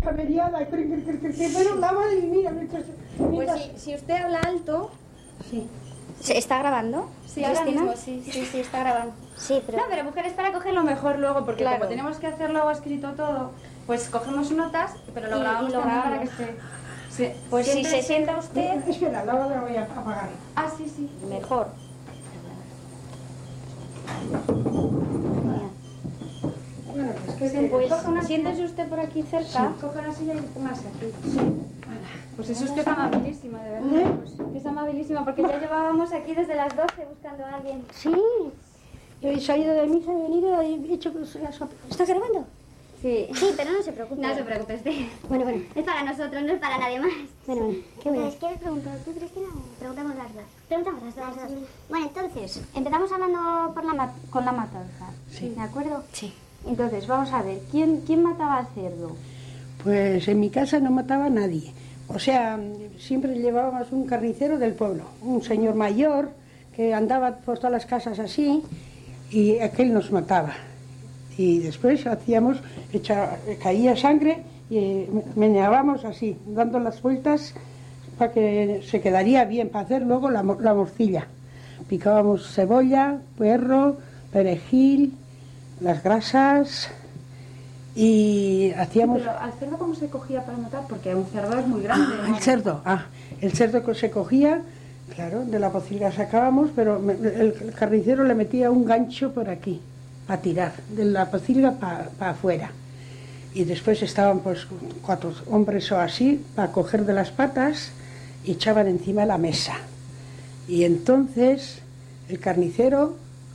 averiada, pero la madre mía, Pues si usted habla alto... Sí. ¿Se está grabando? Sí, ahora mismo, sí, está grabando. Sí, pero... No, pero mujer, es para cogerlo mejor luego, porque claro, como tenemos que hacerlo escrito todo, pues cogemos notas, pero lo grabamos también para que esté... Sí. Pues si se sienta usted... Espera, ahora la voy a apagar. Ah, sí, sí. Mejor. Bueno, pues Siéntese usted por aquí cerca, coge una silla y póngase aquí. Sí. Pues es usted amabilísima, de verdad. Es amabilísima, porque ya llevábamos aquí desde las 12 buscando a alguien. Sí, yo he salido de misa, he venido y he hecho... ¿Está grabando? Sí. Sí, pero no se preocupe. No se preocupe usted. Bueno. Es para nosotros, no es para nadie más. Bueno, qué bueno. ¿Quieres preguntar tú, Cristina? Preguntamos las dos. Preguntamos las dos. Bueno, entonces, empezamos hablando con la matanza. Sí. ¿De acuerdo? Sí. Entonces, vamos a ver, ¿quién mataba al cerdo? Pues en mi casa no mataba a nadie. O sea, siempre llevábamos un carnicero del pueblo, un señor mayor que andaba por todas las casas así y aquel nos mataba. Y después caía sangre y meneábamos así, dando las vueltas para que se quedaría bien, para hacer luego la morcilla. Picábamos cebolla, puerro, perejil, las grasas y hacíamos... Pero al cerdo, ¿cómo se cogía para matar? Porque un cerdo es muy grande. El cerdo que se cogía, claro, de la pocilga sacábamos, pero el carnicero le metía un gancho por aquí, para tirar, de la pocilga para afuera. Y después estaban pues 4 hombres o así, para coger de las patas y echaban encima de la mesa. Y entonces el carnicero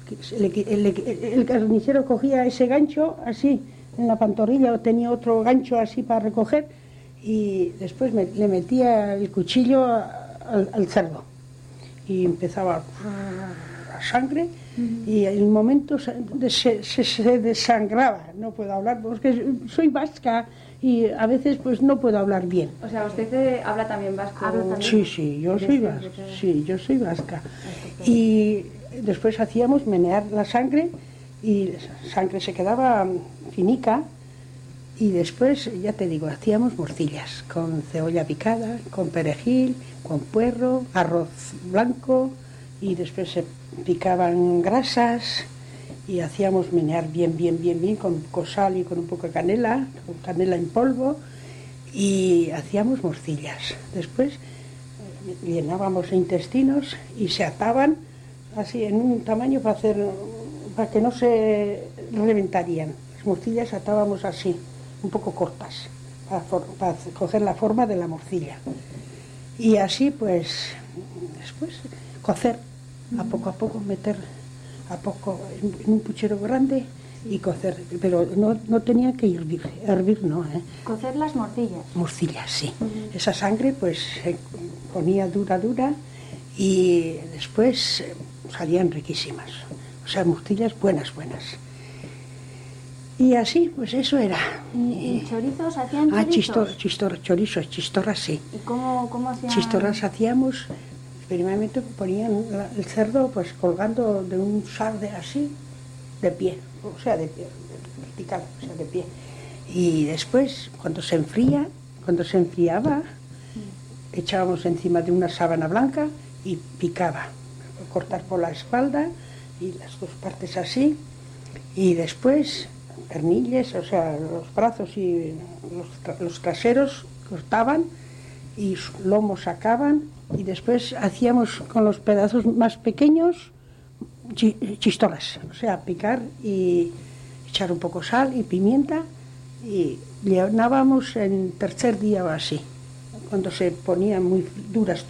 cogía ese gancho así, en la pantorrilla, o tenía otro gancho así para recoger, y después le metía el cuchillo al cerdo y empezaba a sangre y en el momento se desangraba. No puedo hablar porque soy vasca y a veces pues no puedo hablar bien. O sea, usted habla también vasco. Sí, yo soy vasca. Sí, yo soy vasca. Y después hacíamos menear la sangre y la sangre se quedaba finica. Y después, ya te digo, hacíamos morcillas con cebolla picada, con perejil, con puerro, arroz blanco, y después se picaban grasas y hacíamos menear bien con sal y con un poco de canela, con canela en polvo, y hacíamos morcillas. Después llenábamos intestinos y se ataban así en un tamaño para que no se reventarían. Las morcillas atábamos así, un poco cortas, para coger la forma de la morcilla. Y así pues, después cocer, a poco meter en un puchero grande y cocer, pero no tenía que hervir no. Cocer las morcillas. Morcillas, sí. Esa sangre pues se ponía dura y después salían riquísimas. O sea, morcillas buenas. Y así, pues eso era. ¿Y chorizos? ¿Hacían chorizos? Chistorras, sí. ¿Y cómo hacían? Chistorras hacíamos, primeramente ponían el cerdo pues colgando de un sarde así, de pie, o sea, de pie, vertical, o sea, de pie. Y después, cuando se enfriaba, echábamos encima de una sábana blanca y picaba, cortar por la espalda y las 2 partes así, y después pernilles, o sea, los brazos y los traseros cortaban y lomos sacaban, y después hacíamos con los pedazos más pequeños chistorras, o sea, picar y echar un poco sal y pimienta, y llenábamos en tercer día o así, cuando se ponían muy duras,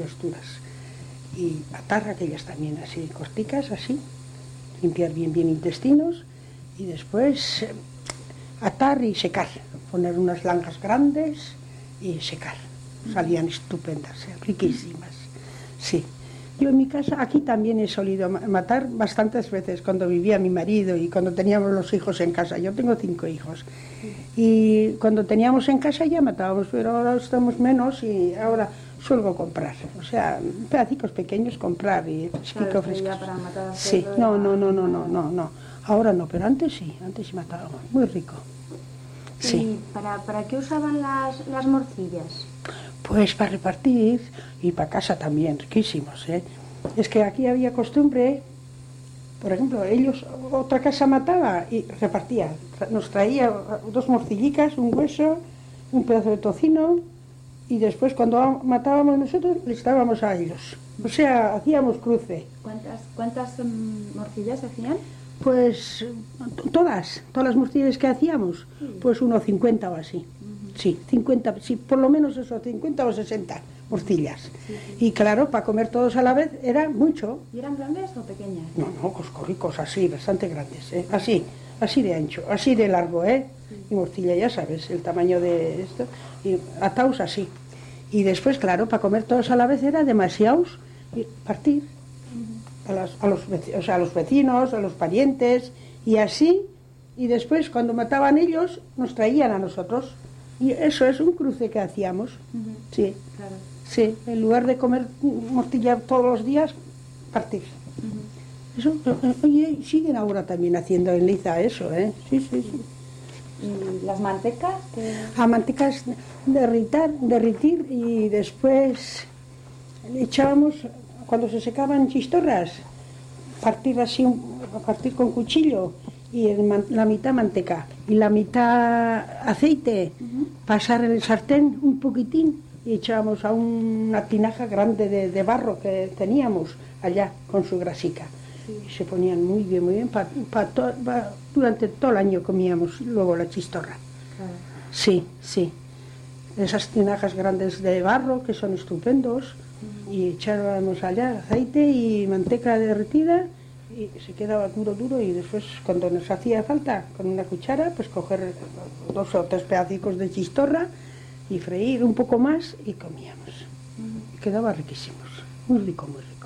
y atar aquellas también así, corticas así, limpiar bien intestinos, y después atar y secar, poner unas langas grandes y secar. Salían estupendas, riquísimas. Sí. Yo en mi casa, aquí también he solido matar bastantes veces, cuando vivía mi marido y cuando teníamos los hijos en casa. Yo tengo 5 hijos. Y cuando teníamos en casa ya matábamos, pero ahora estamos menos y ahora suelo comprar. O sea, pedacicos pequeños comprar y fresquito. Sí, no. Ahora no, pero antes sí matábamos, muy rico. Sí. ¿Y para qué usaban las morcillas? Pues para repartir y para casa también, riquísimos, ¿eh? Es que aquí había costumbre, por ejemplo, ellos, otra casa mataba y repartía. Nos traía 2 morcillicas, un hueso, un pedazo de tocino y después cuando matábamos nosotros les dábamos a ellos. O sea, hacíamos cruce. ¿Cuántas morcillas hacían? Pues todas las morcillas que hacíamos, pues unos 50 o así. Sí, 50, sí, por lo menos eso, 50 o 60 morcillas. Y claro, para comer todos a la vez era mucho. ¿Y eran grandes o pequeñas? No, coscorricos así, bastante grandes, ¿eh? Así de ancho, así de largo, ¿eh? Y morcilla, ya sabes, el tamaño de esto, y ataos así. Y después, claro, para comer todos a la vez era demasiados, y partir a los vecinos, a los parientes, y así, y después cuando mataban ellos, nos traían a nosotros. Y eso es un cruce que hacíamos, sí. Claro. Sí, en lugar de comer morcilla todos los días, partir. Eso, oye, siguen ahora también haciendo en Liza eso, ¿eh? Sí. ¿Y las mantecas? A mantecas derritir y después le echábamos, cuando se secaban chistorras, partir así, partir con cuchillo y la mitad manteca y la mitad aceite, pasar en el sartén un poquitín y echábamos a una tinaja grande de barro que teníamos allá con su grasica. Y se ponían muy bien, durante todo el año comíamos luego la chistorra. Claro. Sí. Esas tinajas grandes de barro que son estupendos y echábamos allá aceite y manteca derretida y se quedaba duro y después cuando nos hacía falta con una cuchara pues coger 2 o 3 pedacicos de chistorra y freír un poco más y comíamos. Quedaba riquísimos, muy rico.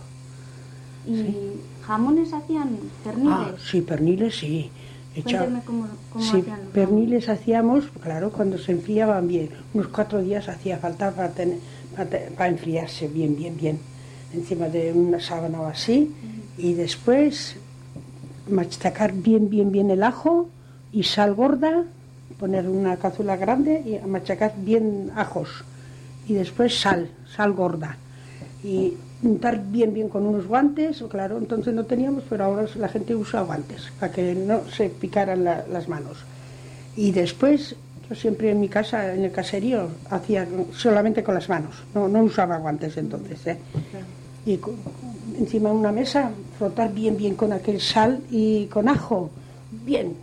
¿Y sí. jamones hacían? ¿Perniles? Sí, perniles sí. Cuéntame cómo sí, hacían los perniles hacíamos, claro, cuando se enfriaban bien. Unos 4 días hacía falta para enfriarse bien, encima de una sábana o así. Y después machacar bien el ajo y sal gorda, poner una cazuela grande y machacar bien ajos. Y después sal gorda. Y untar bien con unos guantes, claro, entonces no teníamos, pero ahora la gente usa guantes para que no se picaran las manos. Y después, yo siempre en mi casa, en el caserío, hacía solamente con las manos, no usaba guantes entonces, ¿eh? Y encima de una mesa, frotar bien con aquel sal y con ajo, bien,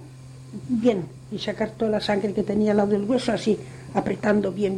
y sacar toda la sangre que tenía al lado del hueso, así, apretando bien,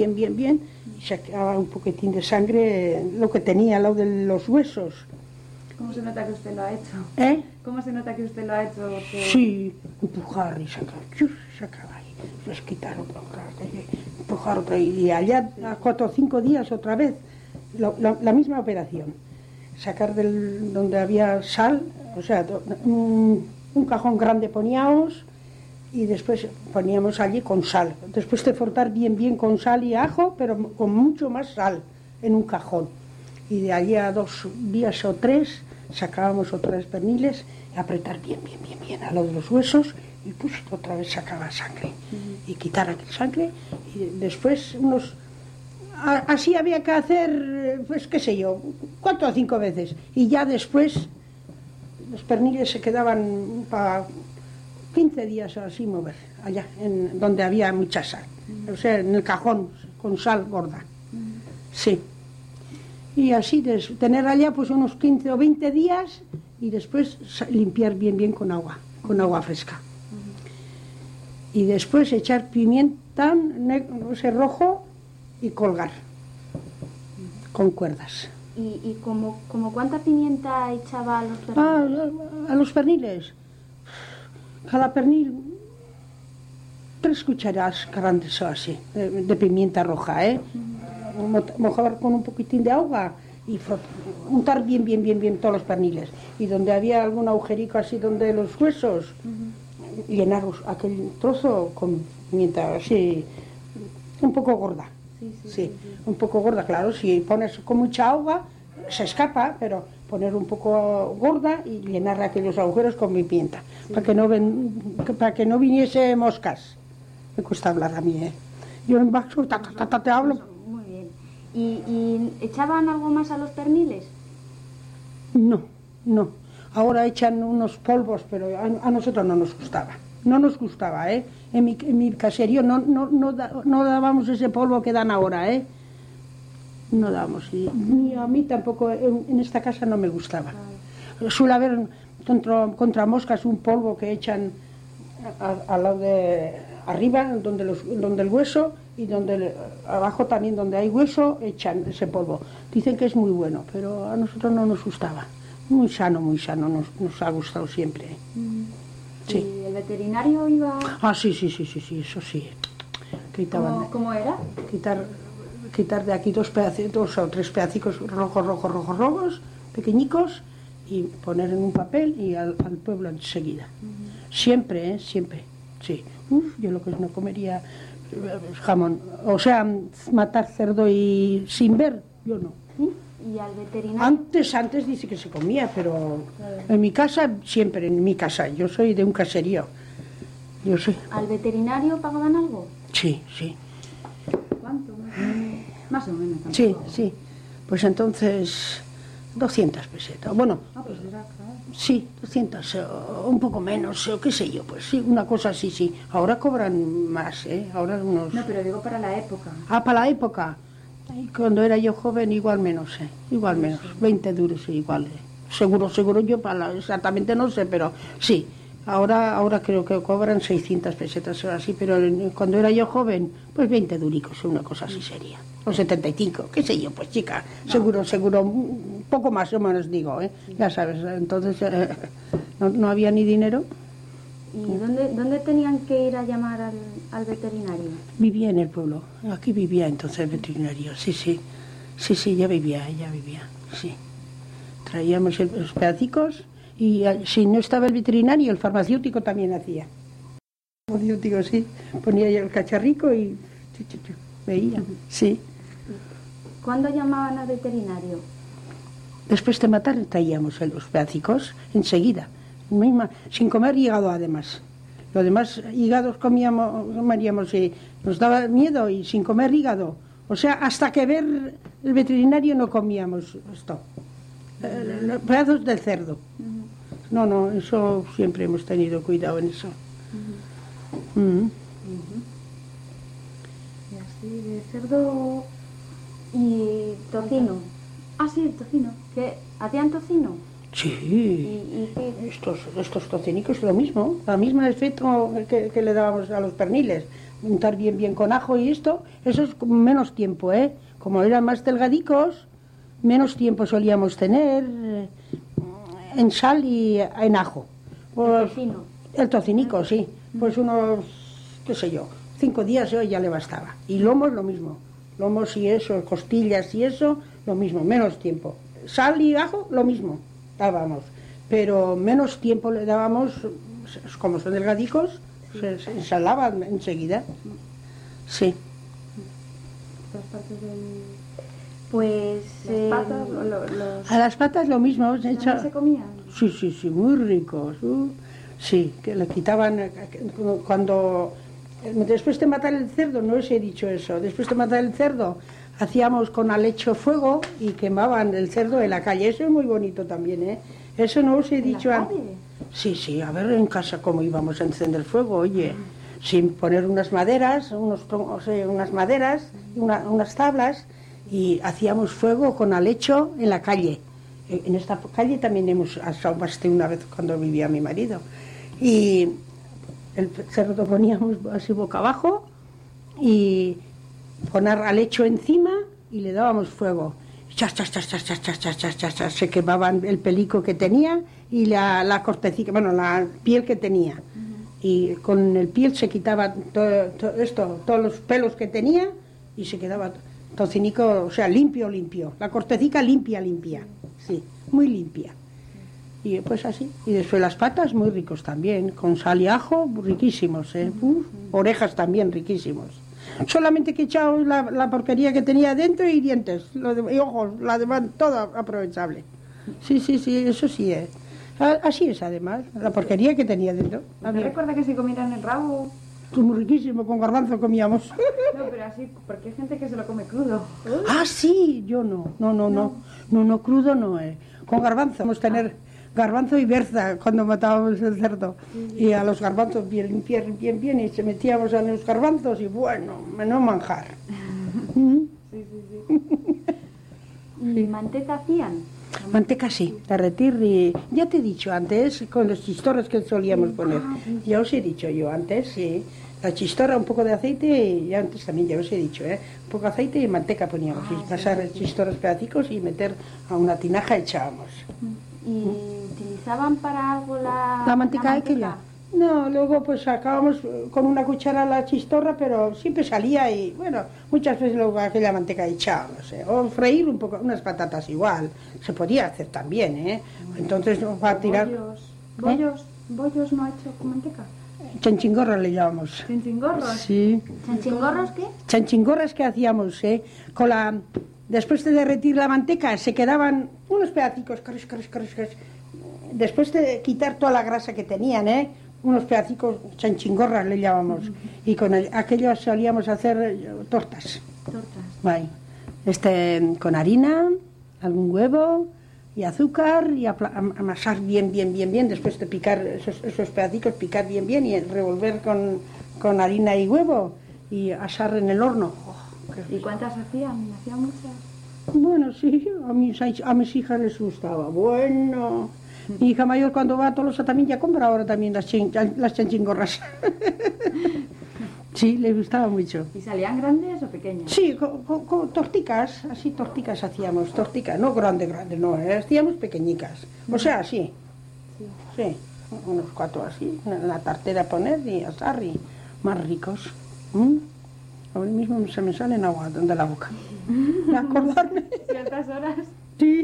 y sacaba un poquitín de sangre, lo que tenía al lado de los huesos. ¿Cómo se nota que usted lo ha hecho? ¿Eh? ¿Cómo se nota que usted lo ha hecho? Sí, empujar y sacar ahí, pues quitar otra, empujar otra, y allá a 4 o 5 días otra vez, la misma operación. Sacar donde había sal, o sea, un cajón grande poníamos y después poníamos allí con sal. Después de frotar bien con sal y ajo, pero con mucho más sal en un cajón. Y de allí a 2 días o 3 sacábamos otra vez perniles y apretar bien a lo de los huesos y pues otra vez sacaba sangre y quitar aquella sangre y después así había que hacer, pues qué sé yo, 4 o 5 veces y ya después los perniles se quedaban para 15 días o así mover, allá, donde había mucha sal, o sea, en el cajón con sal gorda. Sí. Y así, tener allá pues unos 15 o 20 días y después limpiar bien con agua fresca. Y después echar pimienta rojo y colgar con cuerdas. ¿Y como cuánta pimienta echaba a los perniles? A los perniles. Cada pernil 3 cucharadas grandes o así, de pimienta roja, mojar con un poquitín de agua y untar bien todos los perniles. Y donde había algún agujerico así donde los huesos, llenar aquel trozo con pimienta así, un poco gorda. Sí, un poco gorda, claro, si pones con mucha agua se escapa, pero poner un poco gorda y llenar aquellos agujeros con pimienta, para que no viniese moscas. me cuesta hablar a mí, ¿eh? Yo en vasco te hablo. Muy bien. ¿Y echaban algo más a los perniles? No, no. Ahora echan unos polvos, pero a nosotros no nos gustaba. No nos gustaba, ¿eh? En mi caserío no dábamos ese polvo que dan ahora, ¿eh? No dábamos. Ni a mí tampoco, en esta casa no me gustaba. Suele haber contra moscas un polvo que echan al lado de arriba, donde el hueso, y abajo también donde hay hueso, echan ese polvo. Dicen que es muy bueno, pero a nosotros no nos gustaba. Muy sano, nos ha gustado siempre. Sí. ¿Y el veterinario iba...? Ah, sí, eso sí. ¿Cómo era? Quitar de aquí 2 o 3 pedacicos rojos, pequeñicos, y poner en un papel y al pueblo enseguida. Siempre, siempre, sí. Yo lo que no comería jamón, o sea, matar cerdo y sin ver, yo no. ¿Y al veterinario? Antes dice que se comía, pero en mi casa, siempre en mi casa. Yo soy de un caserío. ¿Al veterinario pagaban algo? Sí. ¿Cuánto? Más o menos. Sí. Pues entonces, 200 pesetas. Bueno, Pues era claro. sí, 200, un poco menos, o qué sé yo, pues sí, una cosa así, sí. Ahora cobran más, ¿eh? Ahora unos... No, pero digo para la época. Ah, para la época. Y cuando era yo joven, igual menos, igual menos, 20 duros igual. Seguro, yo exactamente no sé, pero sí. Ahora creo que cobran 600 pesetas o así, pero cuando era yo joven, pues 20 duricos, una cosa así sería. O 75, qué sé yo, pues chica, seguro, un poco más o menos digo, ya sabes, entonces no había ni dinero. ¿Y dónde tenían que ir a llamar al veterinario? Vivía en el pueblo, aquí vivía entonces el veterinario, sí, ya vivía, sí. Traíamos los pedacicos y si no estaba el veterinario, el farmacéutico también hacía. El farmacéutico, sí, ponía yo el cacharrico y veía, sí. ¿Cuándo llamaban al veterinario? Después de matar traíamos los pedacicos enseguida, sin comer hígado además. Los demás hígados comeríamos y nos daba miedo y sin comer hígado. O sea, hasta que ver el veterinario no comíamos esto. Pedazos del cerdo. No, eso siempre hemos tenido cuidado en eso. Y así de cerdo y tocino. Ah, sí, el tocino. ¿Qué? ¿Hacían tocino? Sí. ¿Y qué? Estos tocinicos lo mismo, la misma efecto que le dábamos a los perniles. Untar bien con ajo y esto, eso es con menos tiempo, ¿eh? Como eran más delgadicos, menos tiempo solíamos tener en sal y en ajo. Pues, ¿El tocino? El tocinico, sí. Pues unos, qué sé yo, 5 días ya le bastaba. Y lomos lo mismo. Lomos y eso, costillas y eso, lo mismo, menos tiempo. Sal y ajo, lo mismo dábamos. Pero menos tiempo le dábamos, como son delgadicos, se ensalaban enseguida. Sí. Las partes del... Pues... Las patas, A las patas lo mismo. ¿también se comían? Sí, muy ricos. Sí, que le quitaban cuando... Después de matar el cerdo, no os he dicho eso, después de matar el cerdo hacíamos con alecho fuego y quemaban el cerdo en la calle. Eso es muy bonito también, ¿eh? Eso no os he dicho antes. Sí, a ver en casa cómo íbamos a encender fuego, oye, sin poner unas maderas, unas tablas, y hacíamos fuego con alecho en la calle. En esta calle también hemos asado más de una vez cuando vivía mi marido. Y el cerdo lo poníamos así boca abajo y poner alecho encima y le dábamos fuego. Chas, se quemaban el pelico que tenía y la cortecita, bueno, la piel que tenía. Y con el piel se quitaba todos los pelos que tenía y se quedaba tocinico, o sea, limpio. La cortecita limpia, sí, muy limpia. Y pues así. Y después las patas muy ricos también, con sal y ajo, riquísimos, ¿eh? Orejas también riquísimos. Solamente que he echado la porquería que tenía dentro y dientes, y ojos, la demás, todo aprovechable. Sí, eso sí es. Así es además, la porquería que tenía dentro. ¿Usted recuerda que se comieran el rabo? muy riquísimo, con garbanzo comíamos. No, pero así, porque hay gente que se lo come crudo. Ah, sí, yo no. No, crudo no. Con garbanzo. Vamos a tener garbanzo y berza cuando matábamos el cerdo. Y a los garbanzos bien, y se metíamos a los garbanzos y bueno, menos manjar. Sí. ¿Y manteca hacían? Manteca sí, derretir y... Ya te he dicho antes, con los chistorros que solíamos poner. Ya os he dicho yo antes, sí. La chistorra, un poco de aceite, y antes también ya os he dicho, un poco de aceite y manteca poníamos. Y pasar chistorros pedacicos y meter a una tinaja echábamos. ¿Y utilizaban para algo la manteca aquella? No, luego pues sacábamos con una cuchara la chistorra, pero siempre salía y, bueno, muchas veces luego aquella manteca echábamos, o freír un poco, unas patatas igual, se podía hacer también, Entonces para tirar... ¿Bollos no hecho con manteca? Chanchingorras le llamamos. ¿Chanchingorros? Sí. ¿Chanchingorros qué? Chanchingorras que hacíamos, con la... Después de derretir la manteca se quedaban unos pedacicos, después de quitar toda la grasa que tenían, unos pedacicos, chanchingorras le llamamos, y con aquello solíamos hacer tortas. Vale. Con harina, algún huevo y azúcar, y amasar bien, después de picar esos pedacicos, picar bien y revolver con harina y huevo y asar en el horno. ¿Y cuántas hacían? ¿Hacían muchas? Bueno, sí, a mis hijas les gustaba. Bueno, mi hija mayor cuando va a Tolosa también ya compra ahora también las chanchingorras. Sí, les gustaba mucho. ¿Y salían grandes o pequeñas? Sí, con torticas, así torticas hacíamos, no grande, no, hacíamos pequeñicas. O sea, sí, unos 4 así, en la tartera poner y asar y más ricos. Ahora mismo se me salen agua de la boca. ¿De acordarme? ¿Ciertas horas? Sí.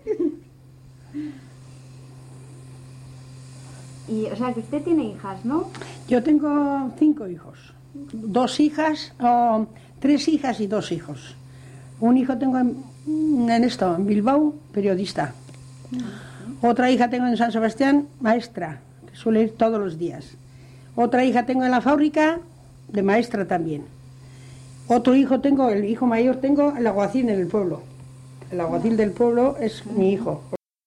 Y, o sea, que usted tiene hijas, ¿no? Yo tengo 5 hijos. 2 hijas, 3 hijas y 2 hijos. Un hijo tengo en Bilbao, periodista. Otra hija tengo en San Sebastián, maestra, que suele ir todos los días. Otra hija tengo en la fábrica, de maestra también. Otro hijo tengo, el hijo mayor tengo, el alguacil en el pueblo. El alguacil del pueblo es mi hijo.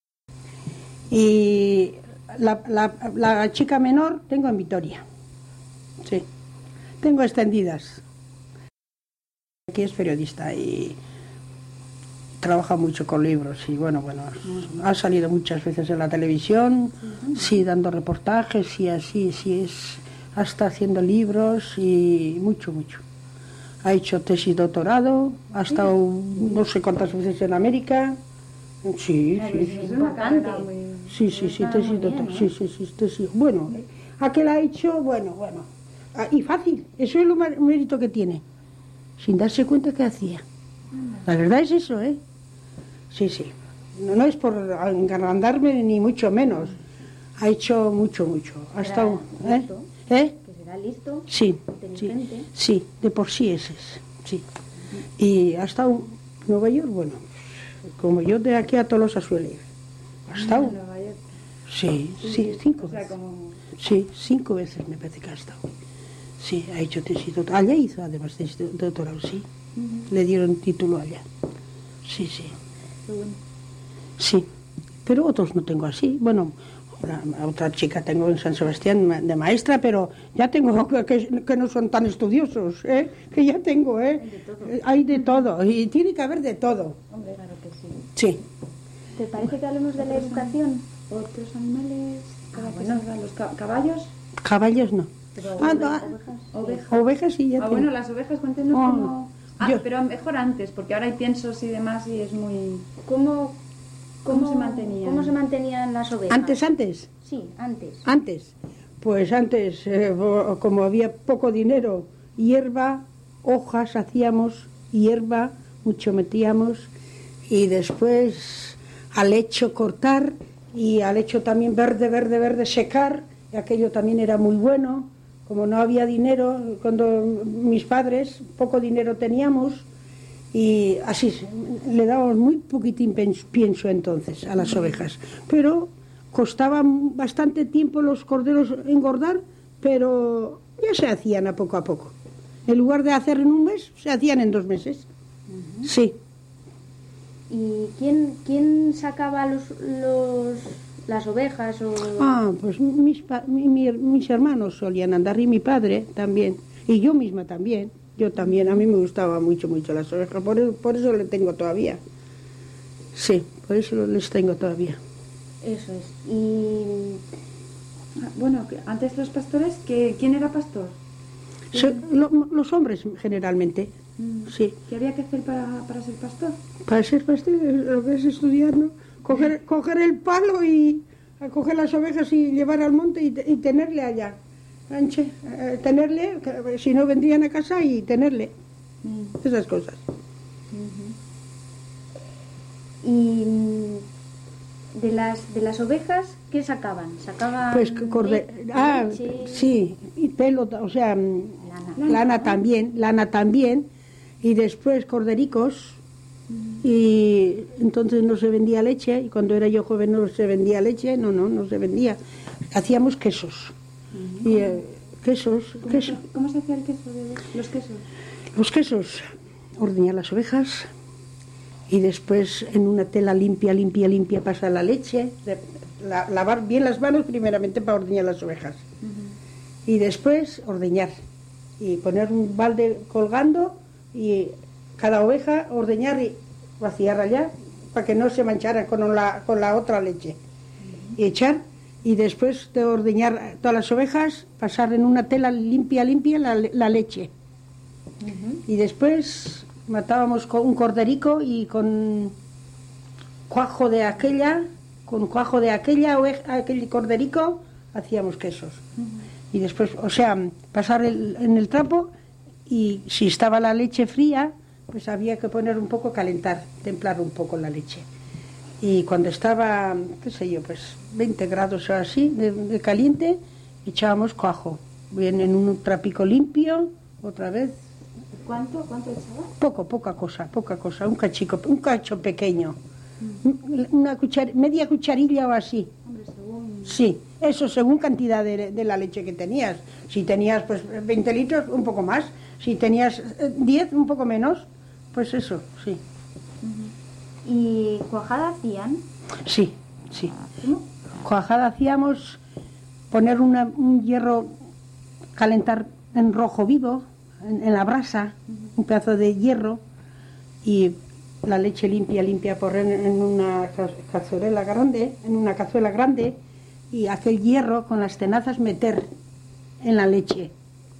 Y la chica menor tengo en Vitoria. Sí. Tengo extendidas. Aquí es periodista y trabaja mucho con libros y bueno, ha salido muchas veces en la televisión, sí, dando reportajes y así, hasta haciendo libros y mucho. Ha hecho tesis doctorado, ha estado no sé cuántas veces en América. Sí. Es una carrera Sí, tesis doctorado. Sí. Bueno, aquel ha hecho, y fácil, eso es lo mérito que tiene, sin darse cuenta que hacía. La verdad es eso, Sí. No es por agrandarme ni mucho menos. Ha hecho mucho. Ha estado... Que será listo, Sí, inteligente. Sí, de por sí ese es, sí. Y ha estado en Nueva York, como yo de aquí a Tolosa suele ir. ¿Ha estado? ¿En Nueva York? Sí, 5 O sea, veces. como... Sí, 5 veces me parece que ha estado. Sí, ha hecho tesis doctorado. Allá hizo además tesis doctorado, sí. Le dieron título allá. Sí. Qué bueno. Sí, pero otros no tengo así. Bueno, otra chica tengo en San Sebastián de maestra, pero ya tengo que no son tan estudiosos, que ya tengo, hay de todo, y tiene que haber de todo. Hombre, claro que sí. Sí. ¿Te parece que hablemos de la educación? ¿Otros animales? ¿Los caballos? Caballos no. ¿Ovejas? Ovejas sí, ya tengo. Bueno, las ovejas, cuéntenos Oh, cómo... pero mejor antes, porque ahora hay piensos y demás y es muy... ¿Cómo se mantenían? ¿Cómo se mantenían las ovejas? ¿Antes? Sí, antes. Antes, como había poco dinero, hierba, hojas hacíamos, hierba, mucho metíamos, y después al hecho cortar, y al hecho también verde, secar, y aquello también era muy bueno. Como no había dinero, cuando mis padres, poco dinero teníamos, y así, le dábamos muy poquitín pienso entonces a las ovejas, pero costaban bastante tiempo los corderos engordar, pero ya se hacían a poco. En lugar de hacer en un mes, se hacían en 2 meses. Sí. ¿Y quién sacaba las ovejas? Pues mis hermanos solían andar y mi padre también. Y yo misma también. Yo también, a mí me gustaba mucho las ovejas. Por eso le tengo todavía. Sí, por eso les tengo todavía. Eso es. Y bueno, antes los pastores, ¿quién era pastor? Los hombres generalmente. Sí. ¿Qué había que hacer para ser pastor? Para ser pastor lo que es estudiar, ¿no? Coger el palo y coger las ovejas y llevar al monte y tenerle allá. Tenerle, si no vendrían a casa y tenerle. Esas cosas. Y de las ovejas, ¿qué sacaban? ¿Sacaban pues leche? Sí, y pelo, o sea, lana también, y después cordericos, y entonces no se vendía leche, y cuando era yo joven no se vendía leche, no se vendía. Hacíamos quesos. Y quesos. ¿Cómo se hacía el queso? Los quesos. Los quesos, ordeñar las ovejas y después en una tela limpia pasar la leche, lavar bien las manos primeramente para ordeñar las ovejas y después ordeñar y poner un balde colgando y cada oveja ordeñar y vaciar allá para que no se manchara con la otra leche y echar. Y después de ordeñar todas las ovejas, pasar en una tela limpia la leche. Y después matábamos con un corderico y con cuajo de aquella oveja, aquel corderico, hacíamos quesos. Y después, o sea, pasar en el trapo y si estaba la leche fría, pues había que poner un poco, calentar, templar un poco la leche. Y cuando estaba, qué sé yo, pues 20 grados o así de caliente, echábamos cuajo. Bien en un trapico limpio, otra vez. ¿Cuánto echaba? Poca cosa, un cacho pequeño. Media cucharilla o así. Hombre, según... Sí, eso según cantidad de la leche que tenías. Si tenías pues 20 litros, un poco más. Si tenías 10, un poco menos. Pues eso, sí. ¿Y cuajada hacían? Sí. ¿Cómo? Cuajada hacíamos poner un hierro, calentar en rojo vivo, en la brasa, un pedazo de hierro y la leche limpia poner en una cazuela grande y aquel hierro con las tenazas meter en la leche.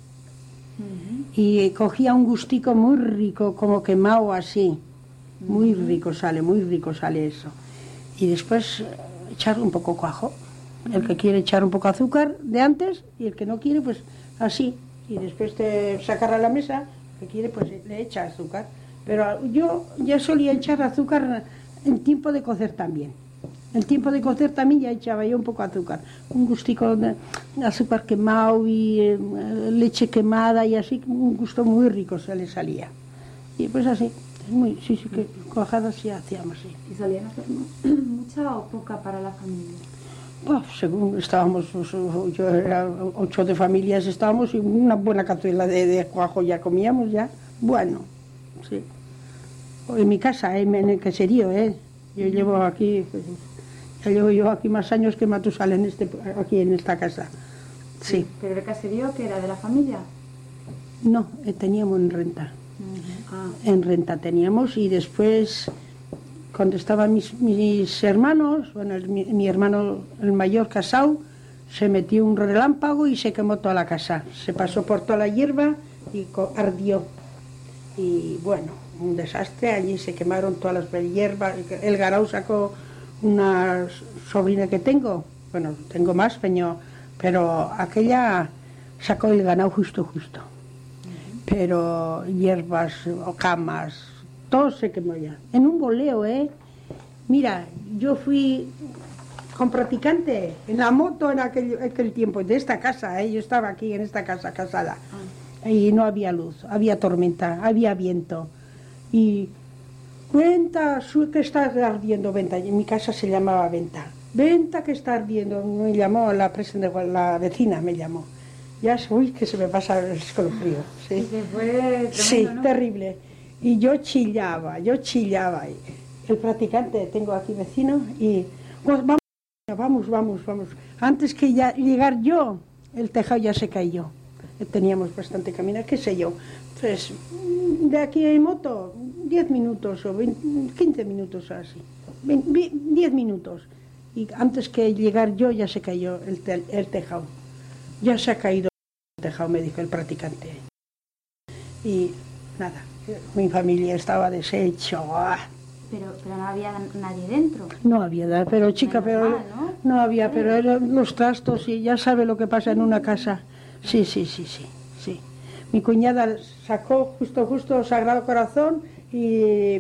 Y cogía un gustico muy rico, como quemado así. Muy rico sale eso. Y después echar un poco cuajo. El que quiere echar un poco azúcar de antes y el que no quiere, pues así. Y después de sacar a la mesa, el que quiere, pues le echa azúcar. Pero yo ya solía echar azúcar en tiempo de cocer también. En tiempo de cocer también ya echaba yo un poco de azúcar. Un gustico de azúcar quemado y leche quemada y así, un gusto muy rico se le salía. Y pues así. Sí, que cuajadas sí hacíamos, sí. ¿Y solían hacer mucha o poca para la familia? Pues según estábamos, yo era 8 de familias estábamos y una buena cazuela de cuajo ya comíamos ya. Bueno, sí. En mi casa, en el caserío, Yo llevo aquí, pues, ya llevo yo aquí más años que Matusalén aquí en esta casa. Sí. ¿Pero el caserío que era de la familia? No, teníamos en renta. En renta teníamos y después cuando estaban mis hermanos, bueno, mi hermano el mayor casado, se metió un relámpago y se quemó toda la casa, se pasó por toda la hierba y ardió y bueno, un desastre, allí se quemaron todas las hierbas. El Garau sacó una sobrina que tengo, bueno, tengo más, pero aquella sacó el ganado justo. Pero hierbas o camas, todo se quemó ya. En un boleo, Mira, yo fui con practicante en la moto en aquel tiempo, de esta casa, Yo estaba aquí en esta casa casada. Y no había luz, había tormenta, había viento. Y venta, que está ardiendo, venta. Y en mi casa se llamaba venta. Venta que está ardiendo, me llamó la vecina, me llamó. uy, que se me pasa el escalofrío. Sí, Y que fue tremendo, sí, ¿no? terrible. Y yo chillaba. Y el practicante, tengo aquí vecino, y pues vamos. Antes que llegar yo, el tejado ya se cayó. Teníamos bastante camino, qué sé yo. Pues de aquí en moto, 10 minutos o 15 minutos así. 10 minutos. Y antes que llegar yo ya se cayó el tejado. Ya se ha caído el tejado, me dijo el practicante. Y nada, mi familia estaba deshecho. Pero no había nadie dentro. No había nada, pero chica, Menos pero mal, ¿no? no había, pero eran los trastos y ya sabe lo que pasa en una casa. Sí. Mi cuñada sacó justo Sagrado Corazón y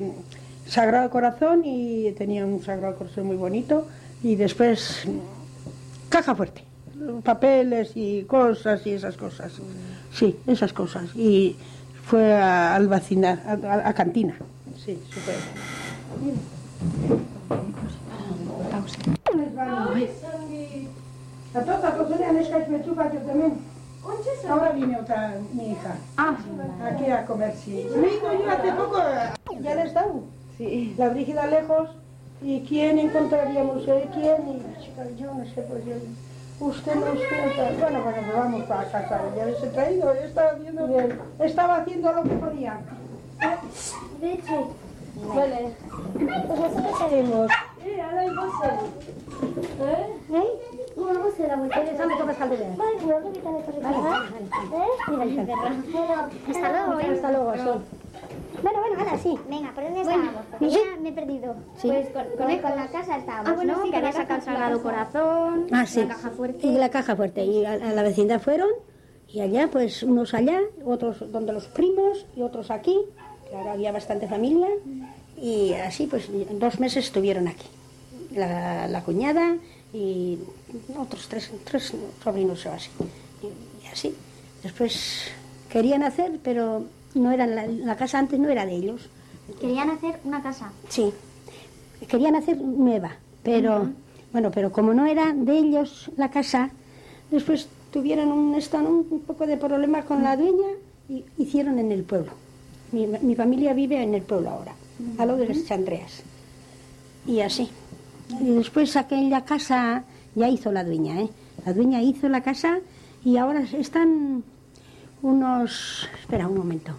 tenía un Sagrado Corazón muy bonito y después caja fuerte, papeles y cosas y esas cosas. Sí, esas cosas. Y fue al vacinar, a cantina. Sí, súper. A todas las me chupa yo también. Ahora viene mi hija. Aquí a comer, sí. Me he ido yo hace poco, ya le he estado. Sí. La Brígida lejos, ¿y quién encontraríamos? ¿Quién? Y chica, yo no sé, pues yo... Usted no sé, bueno, pues vamos para casa, ya les he traído, estaba haciendo lo que podía. Vale. Pues nosotros seguimos. Una voz de la vuelta. Esa me toca escaldear. Vale, cuidado que quita de por Hasta luego. Hasta luego, sí. Bueno, ahora sí. Venga, ¿por dónde estábamos? Porque ya me he perdido. Sí. Pues con la casa estábamos, ¿no? Sí, que había sacado el Sagrado Corazón, Sí. la caja fuerte. Y la caja fuerte. Y a la vecindad fueron, y allá, pues unos allá, otros donde los primos y otros aquí. Claro, había bastante familia. Y así, pues 2 meses estuvieron aquí. La cuñada y otros tres sobrinos o así. Y así. Después querían hacer, pero no eran la casa antes no era de ellos. Querían hacer una casa. Sí, querían hacer nueva, pero bueno, pero como no era de ellos la casa, después tuvieron un poco de problema con la dueña y hicieron en el pueblo. Mi familia vive en el pueblo ahora, a lo de las Andreas. Y así. Y después aquella casa ya hizo la dueña, ¿eh? La dueña hizo la casa y ahora están unos... Espera un momento.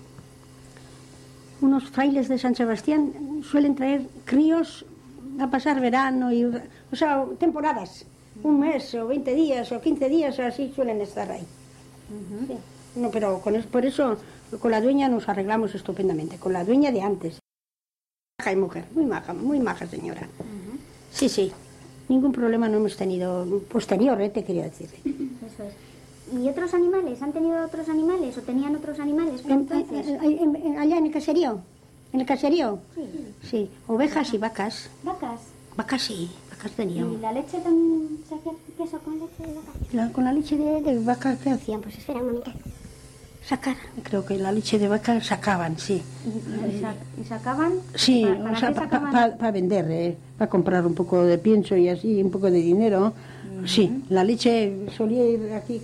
Unos frailes de San Sebastián suelen traer críos a pasar verano, o sea, temporadas. Un mes o 20 días o 15 días, así suelen estar ahí. Sí. No, pero por eso con la dueña nos arreglamos estupendamente, con la dueña de antes. Maja y mujer, muy maja señora. Sí, ningún problema no hemos tenido, posterior, te quería decir. Eso es. ¿Y otros animales? ¿Han tenido otros animales o tenían otros animales por entonces? Allá en el caserío. ¿En el caserío? Sí, ovejas y vacas. ¿Vacas? Vacas sí, vacas teníamos. ¿Y la leche también se hacía queso con leche de vaca? Con la leche de vaca, ¿qué hacían? Pues espera un momento. Sacar, creo que la leche de vaca sacaban, sí. ¿Y sacaban? Sí, ¿Para o sea, qué sacaban? para vender, para comprar un poco de pienso y así, un poco de dinero. Sí, la leche solía ir aquí,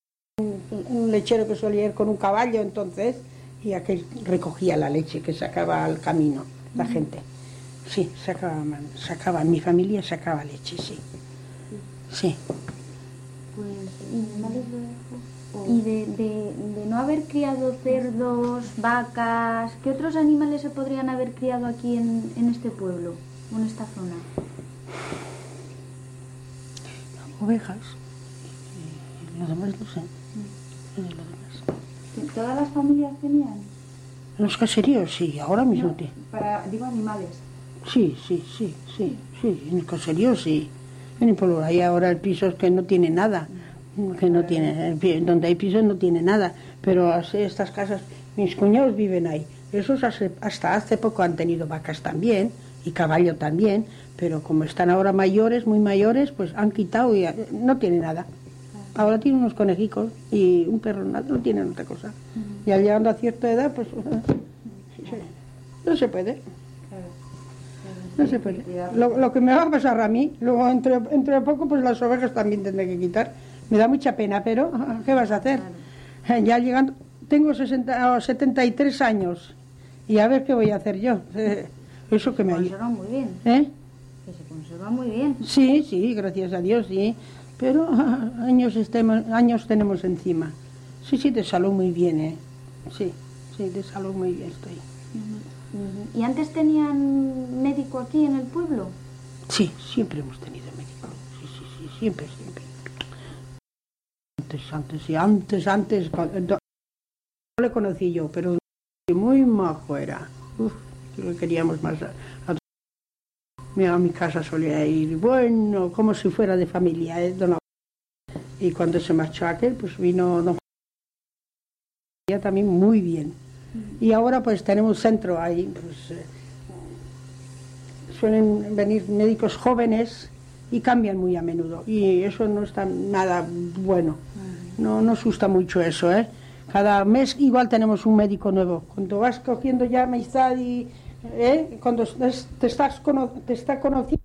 un lechero que solía ir con un caballo entonces, y aquel recogía la leche que sacaba al camino la gente. Sí, sacaban, mi familia sacaba leche, sí. Sí. Y de no haber criado cerdos, vacas, ¿qué otros animales se podrían haber criado aquí en este pueblo o en esta zona? Ovejas. Y lo demás no sé. Lo demás. ¿Todas las familias tenían? En los caseríos, sí, ahora mismo. Digo animales. Sí, en el caserío sí. En el pueblo hay ahora el piso que no tiene nada. Que no tiene, donde hay pisos no tiene nada, pero así estas casas, mis cuñados viven ahí, esos hasta hace poco han tenido vacas también y caballo también, pero como están ahora mayores, muy mayores, pues han quitado y no tiene nada. Ahora tiene unos conejicos y un perro, no tienen otra cosa. Y al llegando a cierta edad, pues no se puede. No se puede. Lo que me va a pasar a mí, luego entre poco, pues las ovejas también tendré que quitar. Me da mucha pena, pero ¿qué vas a hacer? Ya llegando, tengo 73 años y a ver qué voy a hacer yo. Eso que me Se conserva muy bien. ¿Eh? Que se conserva muy bien. Sí, sí, gracias a Dios, sí. Pero años tenemos encima. Sí, sí, de salud muy bien, ¿eh? Sí, sí, de salud muy bien estoy. ¿Y antes tenían médico aquí en el pueblo? Sí, siempre hemos tenido médico. Sí, sí, sí, siempre, siempre. Antes, no le conocí yo, pero muy majo era. Uf, lo queríamos más. A mi casa solía ir, bueno, como si fuera de familia, don. Y cuando se marchó aquel, pues vino don Juan también muy bien. Y ahora pues tenemos centro ahí, pues suelen venir médicos jóvenes y cambian muy a menudo. Y eso no está nada bueno. No nos gusta mucho eso, ¿eh? Cada mes igual tenemos un médico nuevo. Cuando vas cogiendo ya amistad y cuando te está conociendo.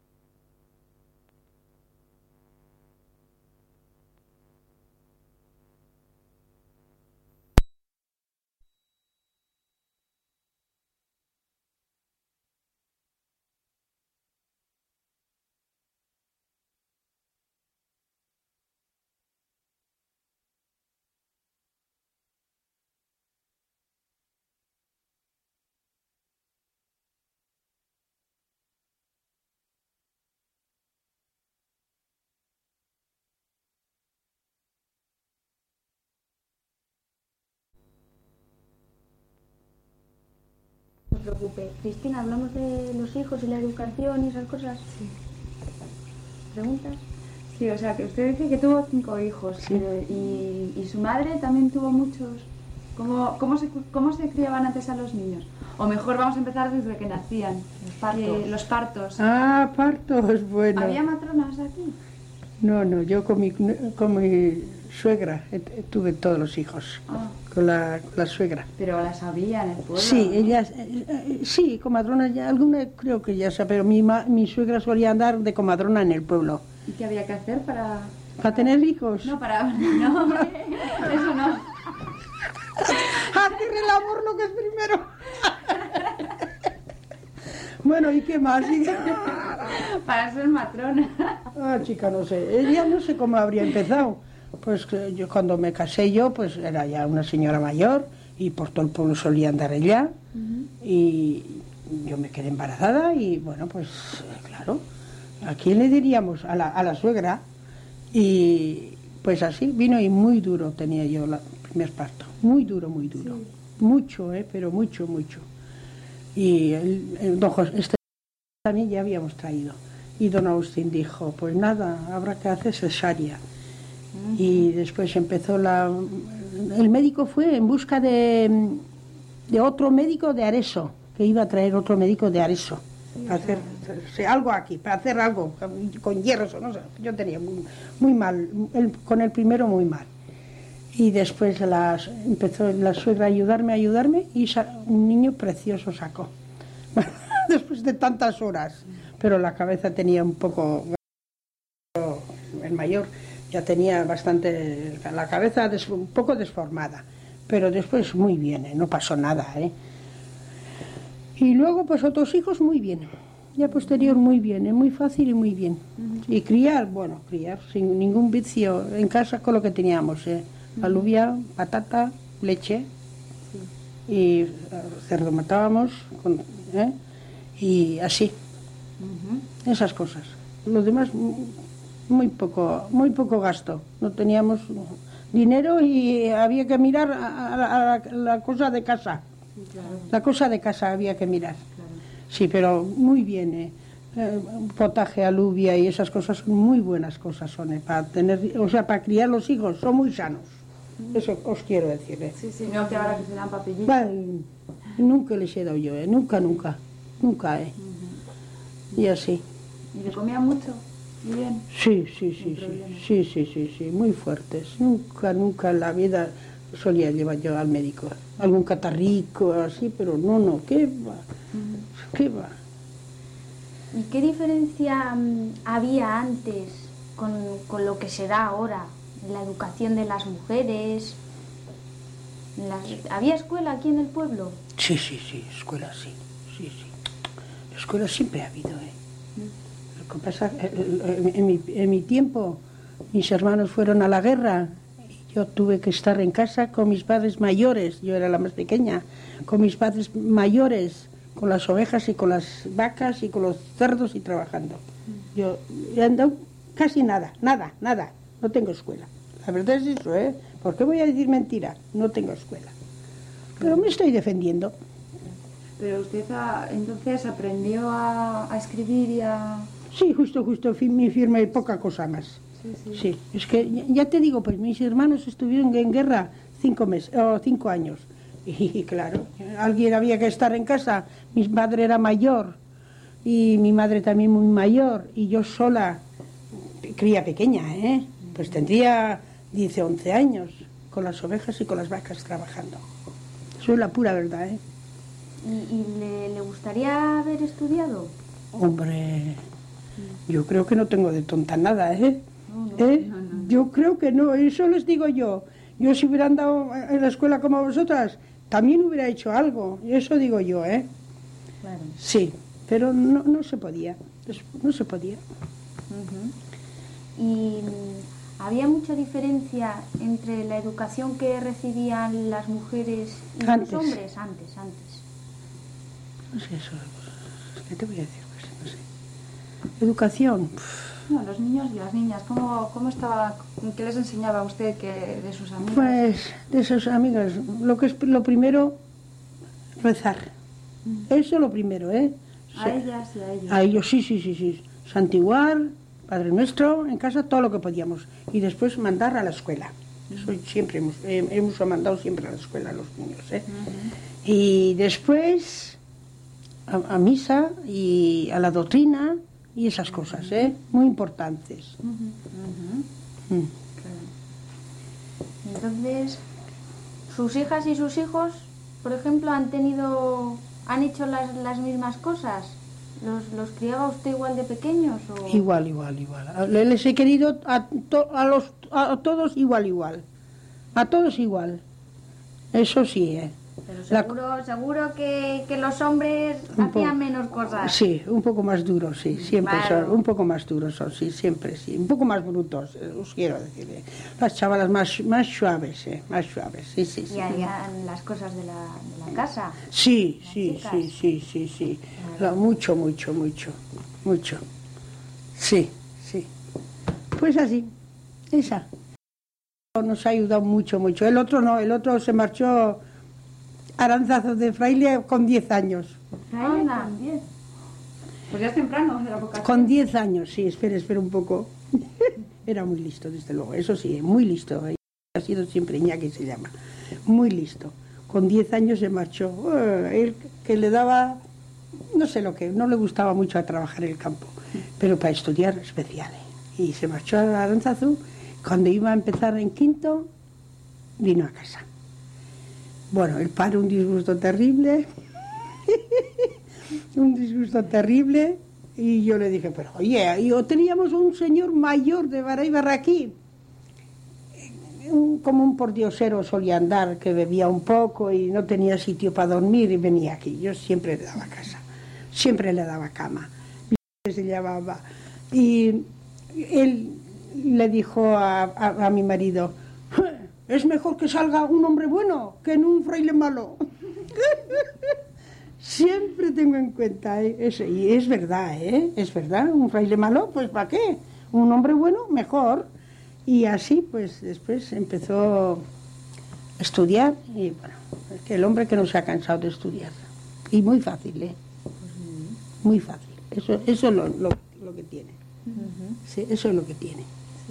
No se preocupe. Cristina, hablamos de los hijos y la educación y esas cosas. Sí. ¿Preguntas? Sí, o sea, que usted dice que tuvo 5 hijos, Sí. y su madre también tuvo muchos. ¿Cómo se criaban antes a los niños? O mejor, vamos a empezar desde que nacían. Los partos. Ah, partos, bueno. ¿Había matronas aquí? No, yo con mi suegra tuve todos los hijos, con la suegra. Pero las había en el pueblo. Sí, ¿no? ellas, sí, comadronas, ya, alguna creo que ya sé, pero mi suegra solía andar de comadrona en el pueblo. ¿Y qué había que hacer para...? ¿Para tener hijos? No, no, eso no. Hacer el amor lo que es primero. Bueno, ¿y qué más? Para ser matrona. Ah, chica, no sé. Ella no sé cómo habría empezado. Pues yo cuando me casé pues era ya una señora mayor y por todo el pueblo solía andar ella. Y yo me quedé embarazada y bueno, pues claro, ¿a quién le diríamos? A la suegra. Y pues así vino y muy duro tenía yo el primer parto. Muy duro, muy duro. Sí. Mucho, pero mucho, mucho. Y el don José, también ya habíamos traído. Y don Agustín dijo, pues nada, habrá que hacer cesárea. Y después empezó el médico fue en busca de otro médico de Areso, que iba a traer otro médico de Areso, para hacer algo aquí, para hacer algo con hierros, no sé. Yo tenía muy mal, con el primero muy mal. Y después empezó la suegra a ayudarme y un niño precioso sacó. Después de tantas horas, pero la cabeza tenía un poco, el mayor ya tenía bastante, la cabeza un poco desformada, pero después muy bien, no pasó nada, Y luego pues otros hijos muy bien, ya posterior muy bien, muy fácil y muy bien. Y criar sin ningún vicio en casa con lo que teníamos, alubia, patata, leche, y cerdo matábamos, y así, esas cosas. Lo demás muy poco gasto, no teníamos dinero y había que mirar a la cosa de casa. Claro. La cosa de casa había que mirar. Claro. Sí, pero muy bien, potaje, alubia y esas cosas son muy buenas cosas, son para tener, o sea, para criar los hijos, son muy sanos. Eso os quiero decir. Sí, no que ahora que se dan papillitos. Vale, nunca les he dado yo, nunca, Y así. ¿Y le comían mucho? Bien. Sí, muy fuertes. Nunca en la vida solía llevar yo al médico. Algún catarrico, así, pero no, ¿qué va? ¿Y qué diferencia había antes con lo que se da ahora, la educación de las mujeres. ¿Había escuela aquí en el pueblo? Sí, escuela sí. Escuela siempre ha habido, Lo que pasa, en mi tiempo, mis hermanos fueron a la guerra y yo tuve que estar en casa con mis padres mayores, yo era la más pequeña, con mis padres mayores, con las ovejas y con las vacas y con los cerdos y trabajando. Yo he andado casi nada, no tengo escuela. La verdad es eso, ¿Por qué voy a decir mentira? No tengo escuela. Pero me estoy defendiendo. Pero usted entonces aprendió a escribir y a... Sí, justo, mi firma y poca cosa más. Sí, es que ya te digo, pues mis hermanos estuvieron en guerra 5 años. Y claro, alguien había que estar en casa. Mi padre era mayor y mi madre también muy mayor y yo sola, cría pequeña, pues tendría 10 o 11 años con las ovejas y con las vacas trabajando. Eso es la pura verdad, ¿Y le gustaría haber estudiado? Hombre, yo creo que no tengo de tonta nada, No. Yo creo que no, eso les digo yo. Yo si hubiera andado en la escuela como vosotras, también hubiera hecho algo, eso digo yo, Claro. Sí, pero no se podía, no se podía. ¿Y había mucha diferencia entre la educación que recibían las mujeres y Antes. los hombres? Antes. No sé eso, ¿qué te voy a decir? Pues, no sé. Educación. No, los niños y las niñas, ¿cómo estaba? ¿Qué les enseñaba a usted de sus amigas? Pues de sus amigas, lo primero, rezar. Eso lo primero, A ellas y a ellos. A ellos, sí. Santiguar, Padre Nuestro, en casa todo lo que podíamos. Y después mandar a la escuela. Eso siempre hemos mandado siempre a la escuela a los niños, Y después a misa y a la doctrina y esas cosas, muy importantes. Entonces, ¿sus hijas y sus hijos, por ejemplo, han hecho las mismas cosas? ¿Los criaba usted igual de pequeños? O... Igual. Les he querido a todos igual. A todos igual. Eso sí, Pero seguro que los hombres hacían menos cosas. Sí, un poco más duros, sí, siempre Claro. son, un poco más duros son, sí, siempre, sí, un poco más brutos, os quiero decir. Las chavalas más suaves, sí. Y harían las cosas de la casa. Sí. Claro. Mucho. Sí. Pues así, esa. Nos ha ayudado mucho. El otro no, el otro se marchó Aranzazo de fraile con 10 años. Anda. Pues ya es temprano, de la vocación. Con 10 años, sí, espera un poco. Era muy listo, desde luego, eso sí, muy listo. Ha sido siempre Iñaki, se llama. Muy listo. Con 10 años se marchó. Él que le daba, no sé lo que, no le gustaba mucho a trabajar en el campo, pero para estudiar especial. Y se marchó a Aránzazu. Cuando iba a empezar en quinto, vino a casa. Bueno, el padre un disgusto terrible. Y yo le dije, pero oye, teníamos un señor mayor de Baray Barraquí, como un pordiosero solía andar, que bebía un poco y no tenía sitio para dormir y venía aquí. Yo siempre le daba casa, siempre le daba cama. Se llamaba. Y él le dijo a mi marido, es mejor que salga un hombre bueno que en un fraile malo. Siempre tengo en cuenta eso, y es verdad, es verdad, un fraile malo, pues ¿para qué? Un hombre bueno, mejor. Y así, pues después empezó a estudiar, y bueno, es que el hombre que no se ha cansado de estudiar. Y muy fácil, muy fácil. Eso es lo que tiene. Sí, eso es lo que tiene.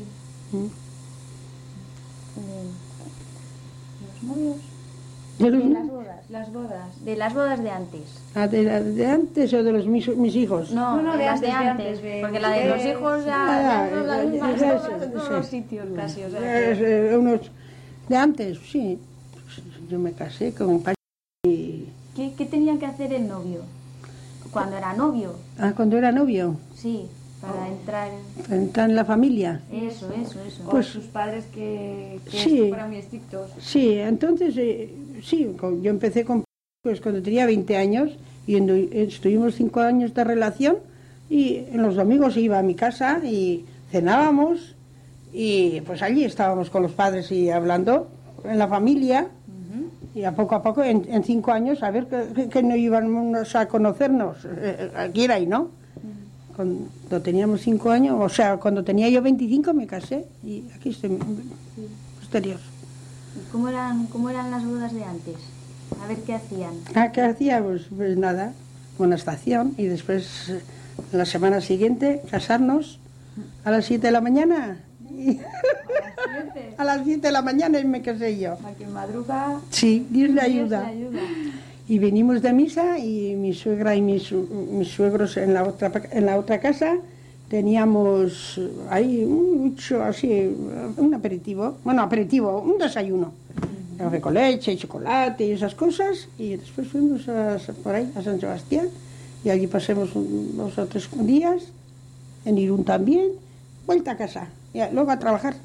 ¿Los novios? ¿De los De niños? las bodas. De las bodas de antes. ¿De antes o de mis hijos? No, No, de de las de antes, antes. Porque la de los hijos ya son las mismas ya, bodas de todos sí. los sitios casi. O sea, que- Unos de antes, sí. Yo me casé con un padre y... ¿Qué tenía que hacer el novio? Cuando era novio, Cuando era novio. sí. para entrar Entrar en la familia. Eso. Pues- O sus padres que Sí. fueran muy estrictos. Sí, entonces, sí, yo empecé pues cuando tenía 20 años y estuvimos 5 años de relación y en los domingos iba a mi casa y cenábamos y pues allí estábamos con los padres y hablando en la familia y a poco, en 5 años, a ver que no íbamos a conocernos, aquí era ahí, ¿no? Cuando teníamos 5 años, o sea, cuando tenía yo 25 me casé y aquí estoy, posterior. ¿Y cómo eran las bodas de antes? A ver qué hacían. ¿Qué hacía? Pues nada, una estación y después la semana siguiente casarnos a las 7 de la mañana. Y a las 7 de la mañana y me casé yo. A quien madruga, Sí, Dios le Dios le ayuda. ayuda. Y venimos de misa y mi suegra y mis suegros en la otra casa teníamos ahí un aperitivo, un desayuno. Café con leche y chocolate y esas cosas y después fuimos por ahí a San Sebastián y allí pasemos 2 o 3 días, en Irún también, vuelta a casa, ya, luego a trabajar.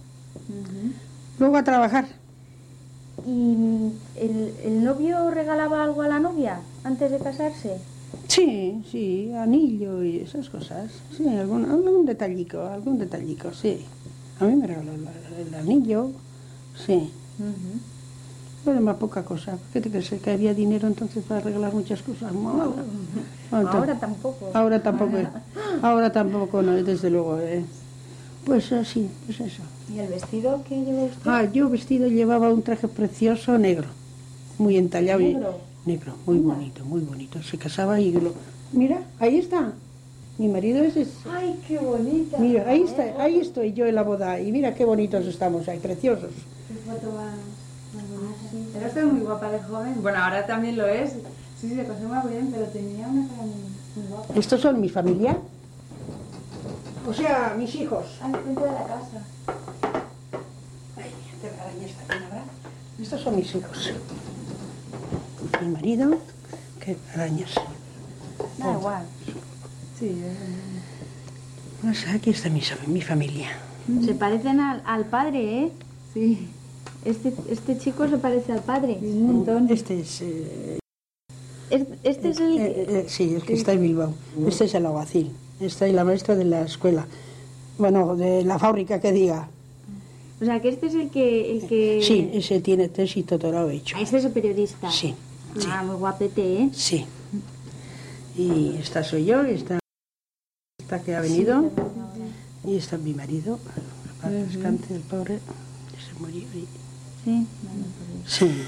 ¿Y el novio regalaba algo a la novia antes de casarse? Sí, anillo y esas cosas, sí, algún detallico, sí. A mí me regaló el anillo, sí. Pero más poca cosa. ¿Qué te crees? Que había dinero entonces para regalar muchas cosas. No. Ahora tampoco. Ahora tampoco, no, desde luego. Pues así, pues eso. ¿Y el vestido que lleva usted? Yo vestido llevaba un traje precioso negro, muy entallado. ¿Negro? Negro, muy bonito. Se casaba y Mira, ahí está. Mi marido es ese. ¡Ay, qué bonita! Mira, ahí estoy yo en la boda y mira qué bonitos estamos ahí, preciosos. Qué foto más bonita. Era usted muy guapa de joven. Bueno, ahora también lo es. Sí, se conserva muy bien, pero tenía una cara muy guapa. Estos son mi familia. O sea, mis hijos. Al frente de la casa. Ay, te arañas también habrá. Estos son mis hijos. Mi marido, qué arañas. Da igual. Sí, Pues aquí está mi familia. Se parecen al padre, ¿eh? sí. Este chico se parece al padre. Un montón. Este es... Este es el... sí, el que está en Bilbao. Este es el alguacil. Esta es la maestra de la escuela. Bueno, de la fábrica, que diga. O sea, que este es el que... Sí, ese tiene tesis y doctorado hecho. Ah, este es el periodista. Sí, Ah, muy guapete, ¿eh? sí. Y esta soy yo, y esta que ha venido, y esta es mi marido. Para que descanse el pobre, que se murió. Sí. Sí.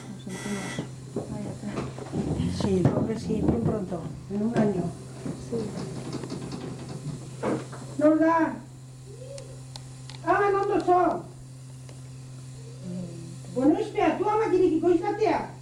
Sí, pobre, sí, muy pronto, en un año. Norda! ¿Dónde son? Bueno, espera, tú ama kirikiko izatea.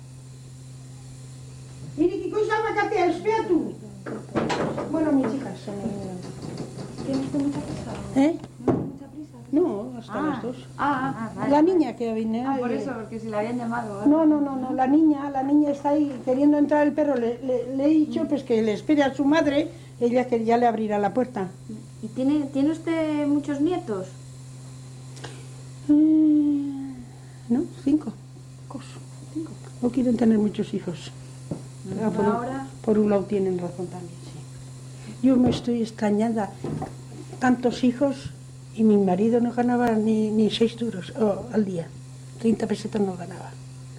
Kirikiko izatea, espera tú. Bueno, mis hijas son... ¿Tiene usted mucha prisa? ¿Eh? ¿No tiene mucha prisa? No, hasta las 2. Vale. La niña que viene. Por eso, porque si la habían llamado. No, la niña está ahí queriendo entrar el perro. Le he dicho pues que le espere a su madre, ella que ya le abrirá la puerta. ¿Y tiene usted muchos nietos? No, 5. No quieren tener muchos hijos. Pero por un lado tienen razón también, sí. Yo me estoy extrañando. Tantos hijos y mi marido no ganaba ni 6 duros al día. 30 pesetas no ganaba.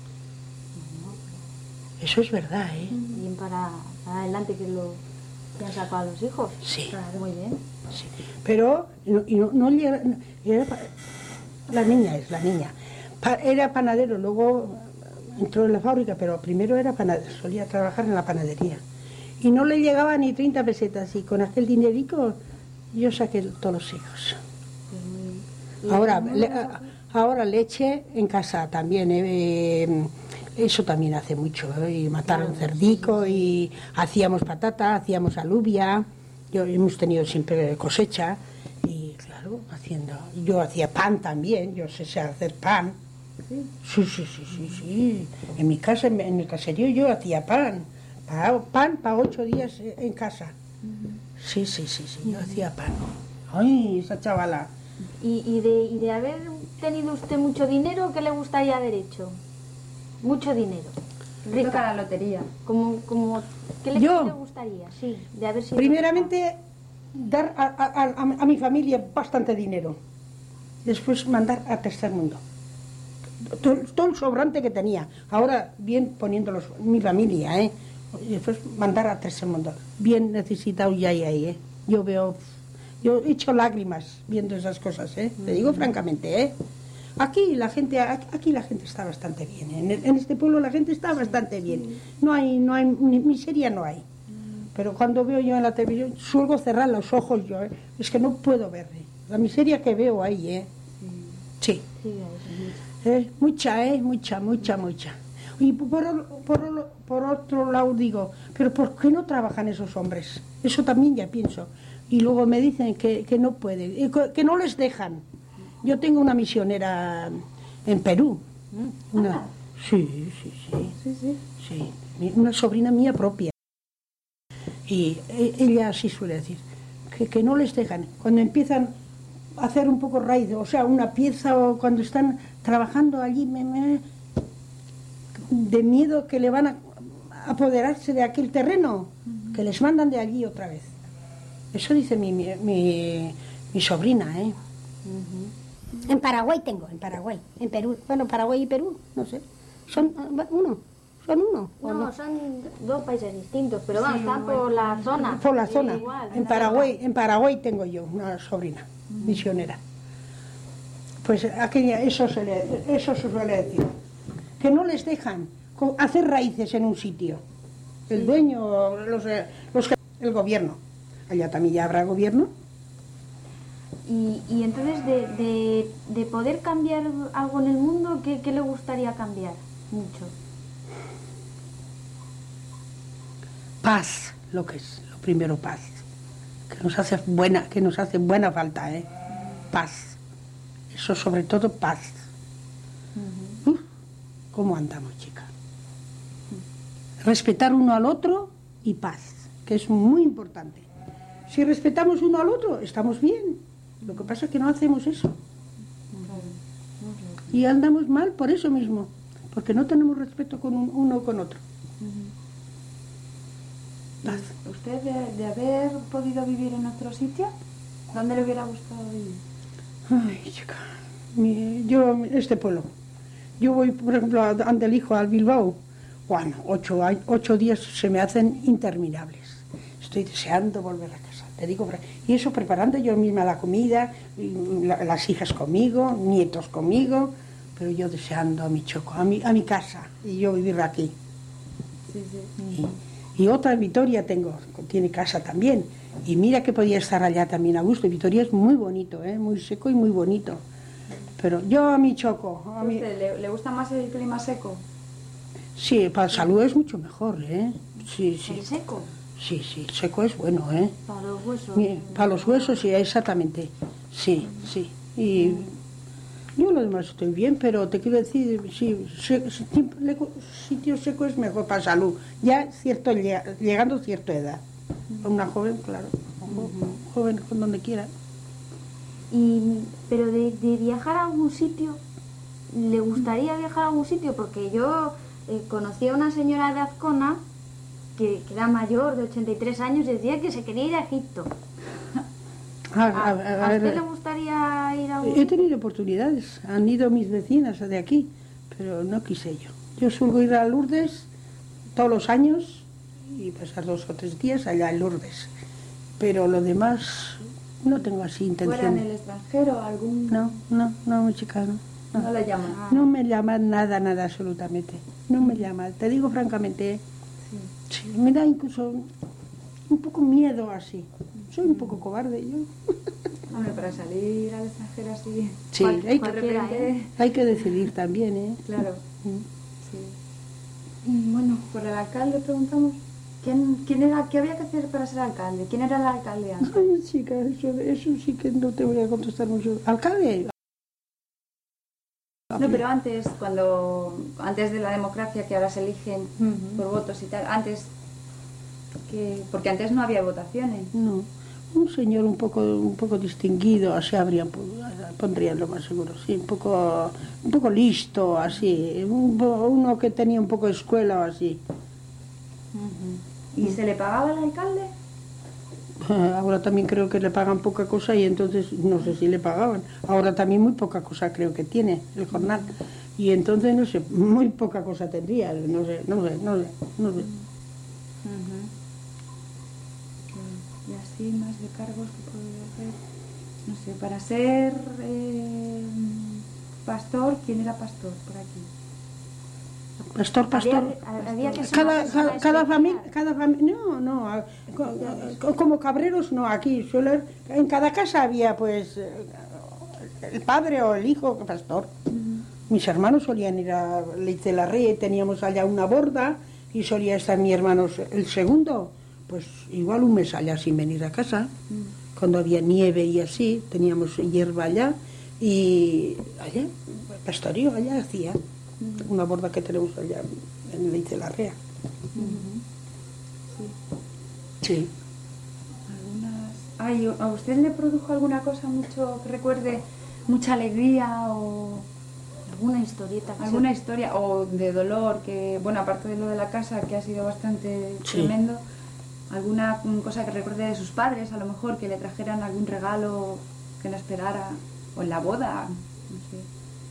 Eso es verdad, ¿eh? Bien para adelante que han sacado a los hijos. Sí. Claro, muy bien. Sí. Pero no llega... La niña es la niña. Era panadero, luego entró en la fábrica, pero primero era panadero, solía trabajar en la panadería. Y no le llegaba ni 30 pesetas y con aquel dinerico yo saqué todos los hijos. Ahora leche en casa también, eso también hace mucho, y mataron cerdico y hacíamos patata, hacíamos alubia, hemos tenido siempre cosecha y claro, yo hacía pan también, yo sé hacer pan. Sí. En mi casa, en el caserío yo hacía pan para 8 días en casa. Sí, yo hacía pan. Ay, esa chavala. Y de haber tenido usted mucho dinero, ¿qué le gustaría haber hecho? Mucho dinero. Toca la lotería. ¿Qué le gustaría? Sí, de haber sido Primeramente, dar a mi familia bastante dinero. Después mandar a tercer mundo. Todo el sobrante que tenía. Ahora bien poniéndolos mi familia, ¿eh? Y después mandar a tercer mundo. Bien necesitado ya y ahí, ¿eh? Yo he hecho lágrimas viendo esas cosas, ¿eh? Te digo francamente, ¿eh? Aquí la gente está bastante bien, ¿eh? En este pueblo la gente está bastante bien. No hay miseria, no hay. Pero cuando veo yo en la televisión, suelo cerrar los ojos yo, ¿eh? Es que no puedo ver, ¿eh? La miseria que veo ahí, ¿eh? Sí. Mucha. Y por otro lado digo, pero ¿por qué no trabajan esos hombres? Eso también ya pienso. Y luego me dicen que no pueden, que no les dejan. Yo tengo una misionera en Perú. Sí. Una sobrina mía propia. Y ella sí suele decir que no les dejan. Cuando empiezan a hacer un poco raíz, o sea, una pieza, o cuando están trabajando allí, de miedo que le van a apoderarse de aquel terreno, que les mandan de allí otra vez. Eso dice mi sobrina, ¿eh? En Paraguay tengo, en Perú. Bueno, Paraguay y Perú, no sé. Son uno. No, son dos países distintos, pero vamos, están por la zona. Por la zona. Igual, en Paraguay tengo yo una sobrina, misionera. Pues eso se suele decir. Que no les dejan hacer raíces en un sitio. El dueño, el gobierno. Allá también ya habrá gobierno. Y entonces, de poder cambiar algo en el mundo, ¿qué le gustaría cambiar? Mucho. Paz, lo primero, paz. Que nos hace buena falta, ¿eh? Paz. Eso sobre todo, paz. ¿Cómo andamos, chica? Respetar uno al otro y paz, que es muy importante. Si respetamos uno al otro, estamos bien. Lo que pasa es que no hacemos eso. Y andamos mal por eso mismo, porque no tenemos respeto con uno con otro. Paz. ¿Usted de haber podido vivir en otro sitio? ¿Dónde le hubiera gustado vivir? Ay, chica, este pueblo. Yo voy, por ejemplo, ante el hijo, al Bilbao. Bueno, 8 días se me hacen interminables. Estoy deseando volver a casa, te digo. Y eso preparando yo misma la comida, las hijas conmigo, nietos conmigo, pero yo deseando a mi Choco, a mi casa, y yo vivir aquí. Sí. Y otra en Vitoria tiene casa también. Y mira que podía estar allá también a gusto. Vitoria es muy bonito, muy seco y muy bonito. Pero yo a mi Choco... ¿A usted le gusta más el clima seco? Sí, para la salud es mucho mejor, Sí. ¿El seco? Sí, seco es bueno, Para los huesos. Para los huesos, sí, exactamente. Sí. Y yo lo demás estoy bien, pero te quiero decir, sí, sitio seco es mejor para la salud. Ya llegando a cierta edad. Una joven, claro, joven con donde quiera. Pero de viajar a algún sitio, ¿le gustaría viajar a algún sitio? Porque yo conocí a una señora de Azcona que era mayor, de 83 años, y decía que se quería ir a Egipto. ¿A usted le gustaría ir a algún sitio? He tenido oportunidades, han ido mis vecinas de aquí, pero no quise yo. Yo suelo ir a Lourdes todos los años y pasar 2 o 3 días allá en Lourdes. Pero lo demás no tengo así intención. ¿Fuera en el extranjero algún...? No, mi chica, no. ¿No le llaman? No me llaman nada, absolutamente. No me llaman, te digo francamente. Sí, me da incluso un poco miedo así. Soy un poco cobarde yo. Hombre, para salir al extranjero así... Sí, hay que decidir también, Claro. Sí. Bueno, por el alcalde preguntamos... ¿Quién era, qué había que hacer para ser alcalde? ¿Quién era el alcalde antes? Ay, chica, eso sí que no te voy a contestar mucho. ¿Alcalde? No, pero antes de la democracia, que ahora se eligen por votos y tal, porque antes no había votaciones. No, Un señor un poco distinguido, así pondrían lo más seguro, sí, un poco listo, así, uno que tenía un poco de escuela o así. ¿Y se le pagaba al alcalde? Ahora también creo que le pagan poca cosa y entonces no sé si le pagaban. Ahora también muy poca cosa creo que tiene el jornal. Y entonces no sé, muy poca cosa tendría, no sé. Y así más de cargos que podría hacer. No sé, para ser pastor, ¿quién era pastor por aquí? Pastor. Había que ser Cada familia, no, como cabreros no, aquí en cada casa había pues el padre o el hijo pastor. Mis hermanos solían ir a Leite de la Ría y teníamos allá una borda y solía estar mi hermano el segundo, pues igual un mes allá sin venir a casa. Cuando había nieve y así, teníamos hierba allá y allá, pastorío allá hacía. Una borda que tenemos allá en Leite de la Ría. Sí. ¿A usted le produjo alguna cosa mucho que recuerde, mucha alegría o alguna historieta? ¿Alguna historia o de dolor que, bueno, aparte de lo de la casa que ha sido bastante tremendo, alguna cosa que recuerde de sus padres, a lo mejor que le trajeran algún regalo que no esperara, o en la boda, no sé?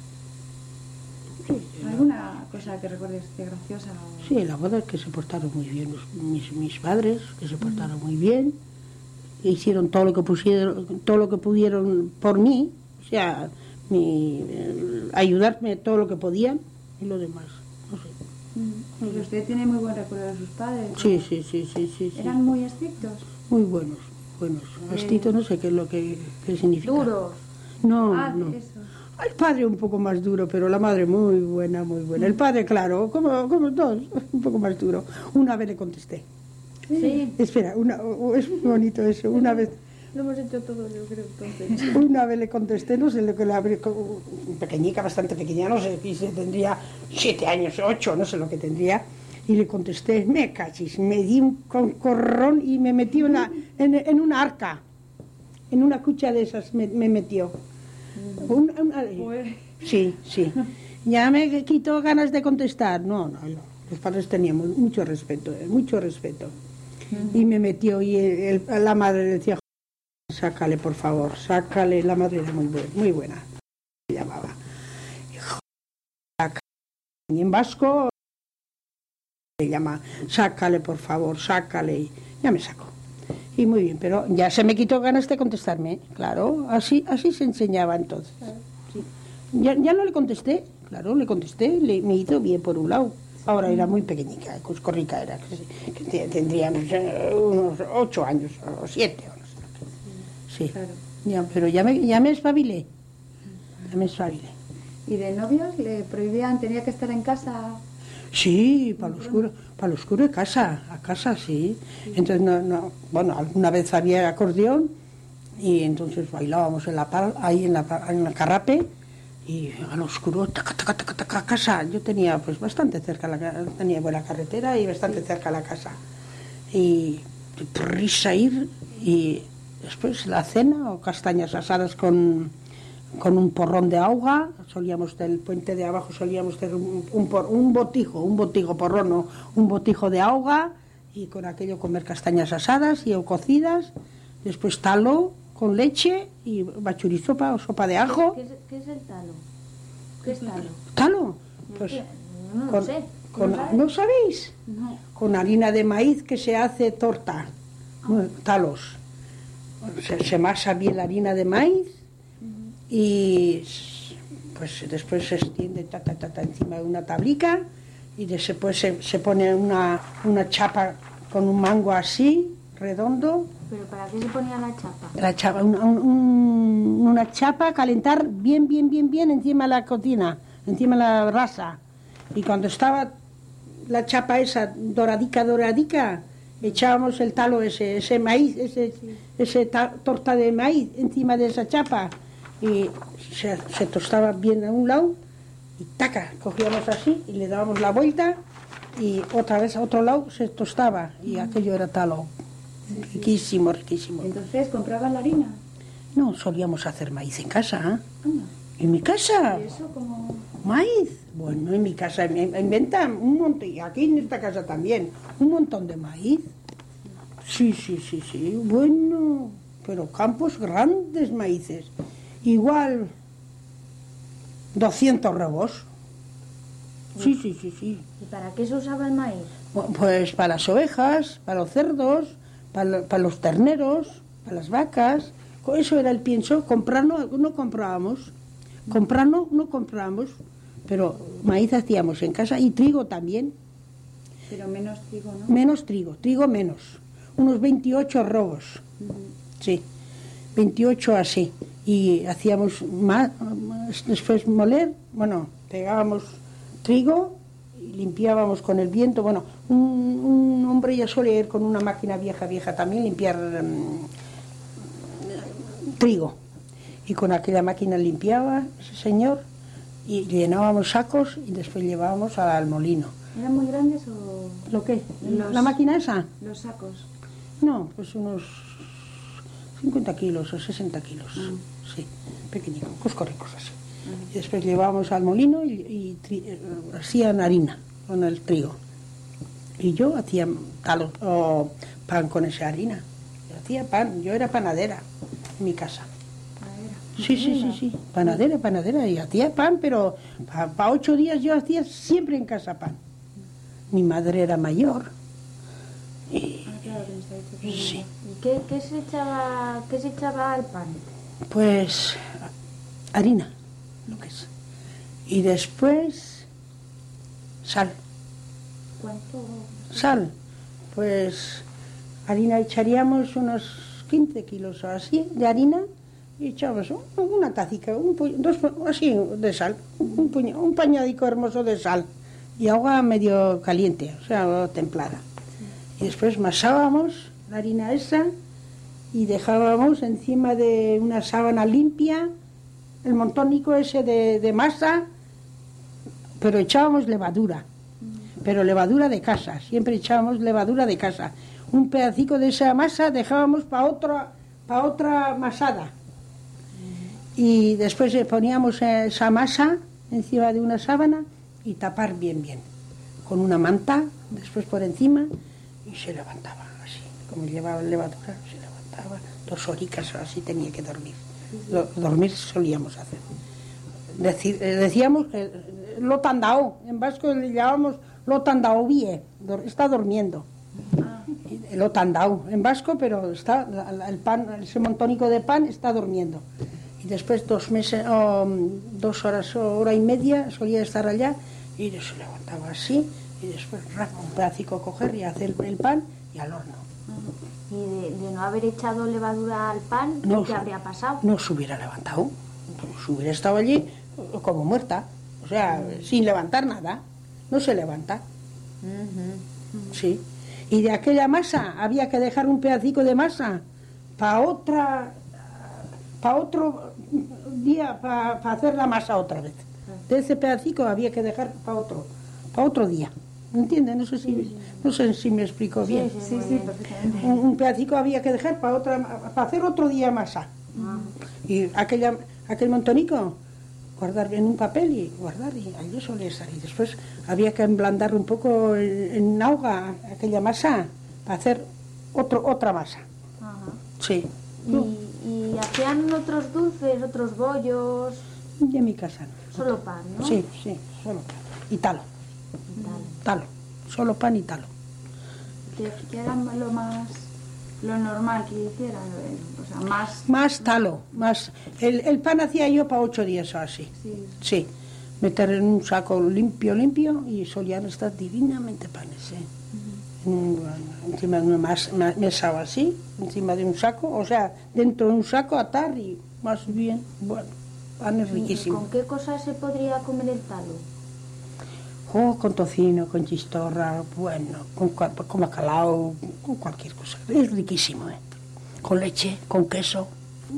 ¿Alguna cosa que recuerdes graciosa? Sí, la boda que se portaron muy bien mis padres, que se portaron muy bien, hicieron todo lo que pudieron por mí, o sea, ayudarme todo lo que podían y lo demás, no sé. ¿Y usted tiene muy buen recuerdo de sus padres? Sí. ¿Eran muy estrictos? Muy buenos. Estrictos no sé qué es lo que significa. ¿Duros? No. Eso. El padre un poco más duro, pero la madre muy buena. El padre, claro, como todos, un poco más duro. Una vez le contesté. Sí. Espera, es muy bonito eso. Una vez. Lo hemos hecho todos, yo creo, entonces. Una vez le contesté, no sé lo que le abrí, pequeñica, bastante pequeña, no sé, tendría 7 años, 8, no sé lo que tendría. Y le contesté, me cachis, me di un corrón y me metió en una arca. En una cucha de esas me metió. Sí. Ya me quitó ganas de contestar. No, los padres teníamos mucho respeto. Y me metió y la madre decía, sácale, por favor, sácale. La madre era muy buena. Se llamaba. Y en vasco se llama, sácale, por favor, sácale. Y ya me sacó. Y muy bien, pero ya se me quitó ganas de contestarme, claro, así se enseñaba entonces. Sí. Ya no le contesté, claro, me hizo bien por un lado. Ahora era muy pequeñica, cuscorrica era, que tendríamos unos 8 años o 7 o no sé. Sí, claro. Pero ya me espabilé. ¿Y de novios le prohibían, tenía que estar en casa? Sí, para lo oscuro a casa, sí. Entonces, bueno, alguna vez había acordeón y entonces bailábamos ahí en la carrape y a lo oscuro, taca, casa. Yo tenía pues bastante cerca, tenía buena carretera y bastante cerca la casa. Y prisa ir y después la cena o castañas asadas con un porrón de agua. Solíamos del puente de abajo tener un botijo porrón, no, un botijo de agua y con aquello comer castañas asadas y o cocidas, después talo con leche y bachurisopa o sopa de ajo. ¿Qué es el talo? ¿Qué es talo? ¿Talo? Pues no lo sé. ¿No sabéis? No. Con harina de maíz que se hace torta, talos. Se masa bien la harina de maíz y pues después se extiende encima de una tablica y después se pone una chapa con un mango así, redondo. ¿Pero para qué se ponía la chapa? La chapa, una chapa, calentar bien encima de la cocina, encima de la brasa. Y cuando estaba la chapa esa doradica, echábamos el talo ese maíz, torta de maíz encima de esa chapa. Y se tostaba bien a un lado y taca, cogíamos así y le dábamos la vuelta y otra vez a otro lado se tostaba y aquello era talo. riquísimo, riquísimo. Entonces, ¿compraban la harina? No, solíamos hacer maíz en casa. Anda. ¿En mi casa? ¿Y eso como...? ¿Maíz? Bueno, en mi casa inventan un montón, y aquí en esta casa también, un montón de maíz. Sí, bueno, pero campos grandes maíces. Igual 200 rebos. Sí. ¿Y para qué se usaba el maíz? Pues para las ovejas, para los cerdos, para los terneros, para las vacas. Eso era el pienso. Comprar no comprábamos. Comprar no comprábamos. Pero maíz hacíamos en casa y trigo también. Pero menos trigo, ¿no? Menos trigo menos. Unos 28 robos. Sí, 28 así. Y hacíamos más, después moler, bueno, pegábamos trigo y limpiábamos con el viento. Bueno, un hombre ya solía ir con una máquina vieja también limpiar trigo. Y con aquella máquina limpiaba ese señor y llenábamos sacos y después llevábamos al molino. ¿Eran muy grandes o...? ¿Lo qué? ¿La máquina esa? Los sacos. No, pues unos 50 kilos o 60 kilos. Sí, pequeñitos, ricos así. Y después llevábamos al molino y hacían harina con el trigo. Y yo hacía pan con esa harina. Yo hacía pan, yo era panadera en mi casa. Sí. Panadera. Y hacía pan, pero para 8 días yo hacía siempre en casa pan. Mi madre era mayor. Y, sí. ¿Y qué se echaba al pan? Pues harina, lo que es. Y después sal. ¿Cuánto? Sal. Pues harina echaríamos unos 15 kilos o así de harina y echábamos una tacica, dos así de sal, un pañadico hermoso de sal y agua medio caliente, o sea, templada. Y después masábamos la harina esa y dejábamos encima de una sábana limpia el montónico ese de masa, pero echábamos levadura, pero levadura de casa, siempre echábamos levadura de casa. Un pedacico de esa masa dejábamos para otra masada. Y después poníamos esa masa encima de una sábana y tapar bien, con una manta, después por encima, y se levantaba así, como llevaba levadura, se levantaba, 2 horitas así tenía que dormir. Dormir solíamos hacer. Decíamos que lo tandao, en vasco le llamábamos lo tandao vie, está durmiendo. Lo tandao en vasco, pero está el pan, ese montónico de pan está durmiendo. Y después 2 meses, 2 horas, hora y media solía estar allá y se levantaba así y después un pedacico coger y hacer el pan y al horno. ¿Y de no haber echado levadura al pan, qué habría pasado? No se hubiera levantado, se hubiera estado allí como muerta, o sea, sin levantar nada, no se levanta. Sí. Y de aquella masa había que dejar un pedacico de masa para otro día, para hacer la masa otra vez. De ese pedacico había que dejar para otro día. ¿Me entiendes? No sé si me explico bien. Sí, perfectamente. Un pedacico había que dejar para hacer otro día masa. Y aquel montonico guardar en un papel y guardar, y allí solía estar. Y después había que emblandar un poco en agua aquella masa para hacer otra masa. Sí. ¿Y hacían otros dulces, otros bollos? Y en mi casa no. Solo pan, ¿no? Sí, solo pan. Y talo. Solo pan y talo. ¿Qué era lo normal que hicieran? O sea, más talo, más. El pan hacía yo para 8 días o así. Sí. Meter en un saco limpio y solían estar divinamente panes, encima de una mesa así, encima de un saco, o sea, dentro de un saco atar y más bien, bueno, panes riquísimos. ¿Con qué cosas se podría comer el talo? Con tocino, con chistorra, bueno, con bacalao, con cualquier cosa. Es riquísimo, Con leche, con queso.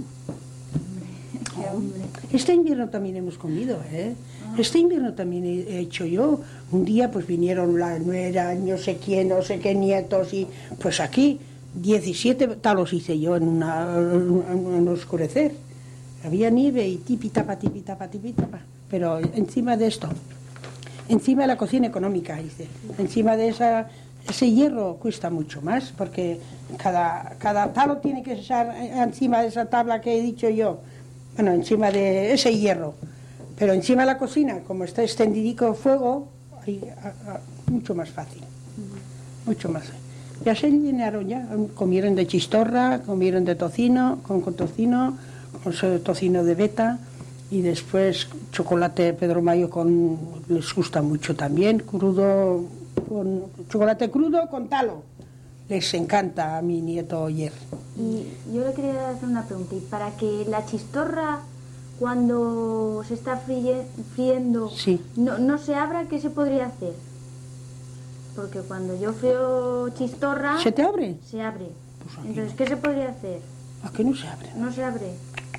Este invierno también hemos comido, Este invierno también he hecho yo. Un día pues vinieron la nuera, no sé qué nietos, y pues aquí 17 talos hice yo en oscurecer. Había nieve y tipi tapa, pero encima de esto, encima de la cocina económica hice, encima de ese hierro cuesta mucho más, porque cada talo tiene que estar encima de esa tabla que he dicho yo, bueno, encima de ese hierro, pero encima de la cocina, como está extendidico el fuego, ahí, mucho más fácil, mucho más. Ya se llenaron ya, comieron de chistorra, comieron de tocino, con tocino, con tocino de beta, y después chocolate Pedro Mayo les gusta mucho también, crudo, con chocolate crudo con talo. Les encanta a mi nieto Oyer. Y yo le quería hacer una pregunta, y para que la chistorra, cuando se está friendo, sí, no se abra, ¿qué se podría hacer? Porque cuando yo frío chistorra... ¿Se te abre? Se abre. Pues entonces, ¿qué se podría hacer? ¿A qué no se abre? ¿No se abre?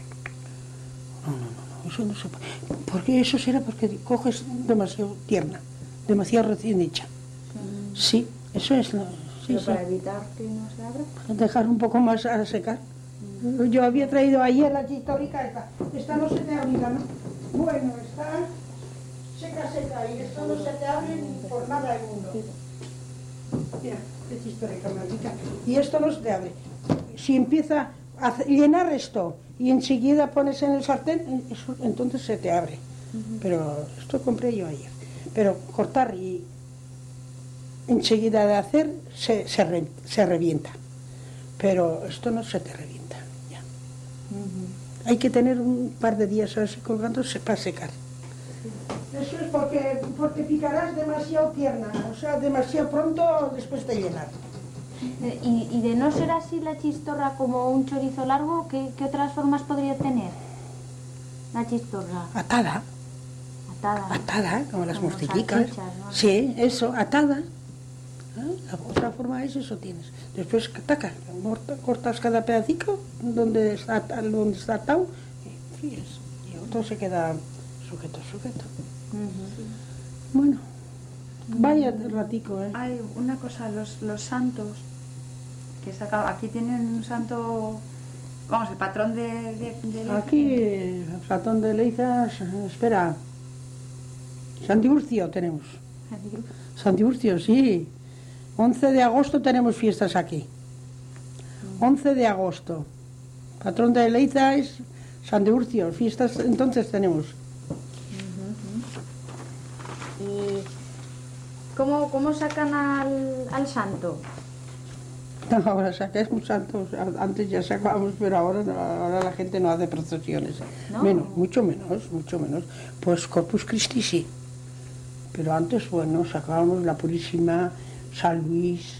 No, eso no se puede. Porque eso será porque coges demasiado tierna, demasiado recién hecha. Sí, eso es. Sí, pero sí. para evitar que no se abra. Dejar un poco más a secar. Yo había traído ayer la chistórica esta no se te abrirá, ¿no? Bueno, está seca, y esto no se te abre ni por nada del mundo. Mira, qué chistórica más rica. Y esto no se te abre. Si empieza a llenar esto y enseguida pones en el sartén, eso, entonces se te abre. Pero esto compré yo ayer. Pero cortar y enseguida de hacer se revienta. Pero esto no se te revienta. Ya. Hay que tener un par de días así colgando para secar. Eso es porque picarás demasiado tierna, o sea, demasiado pronto después de llenar. Y de no ser así la chistorra como un chorizo largo, ¿qué otras formas podría tener la chistorra? Atada, como las morcillicas. Salchichas, ¿no? Sí, eso, atada. La otra forma es eso tienes. Después taca, cortas cada pedacito donde está atado y fríes. Y otro se queda sujeto. Bueno, vaya ratico, ¿eh? Hay una cosa, los santos que sacaba. Aquí tienen un santo, vamos, el patrón de Leiza. Aquí, el patrón de Leiza, espera. San Tiburcio tenemos. San Tiburcio, sí. 11 de agosto tenemos fiestas aquí. 11 de agosto. Patrón de Leiza es San Tiburcio. Fiestas entonces tenemos. ¿Y cómo sacan al santo? Ahora sacamos santos, antes ya sacábamos, pero ahora la gente no hace procesiones. ¿No? Mucho menos. Pues Corpus Christi sí. Pero antes, bueno, sacábamos la Purísima, San Luis.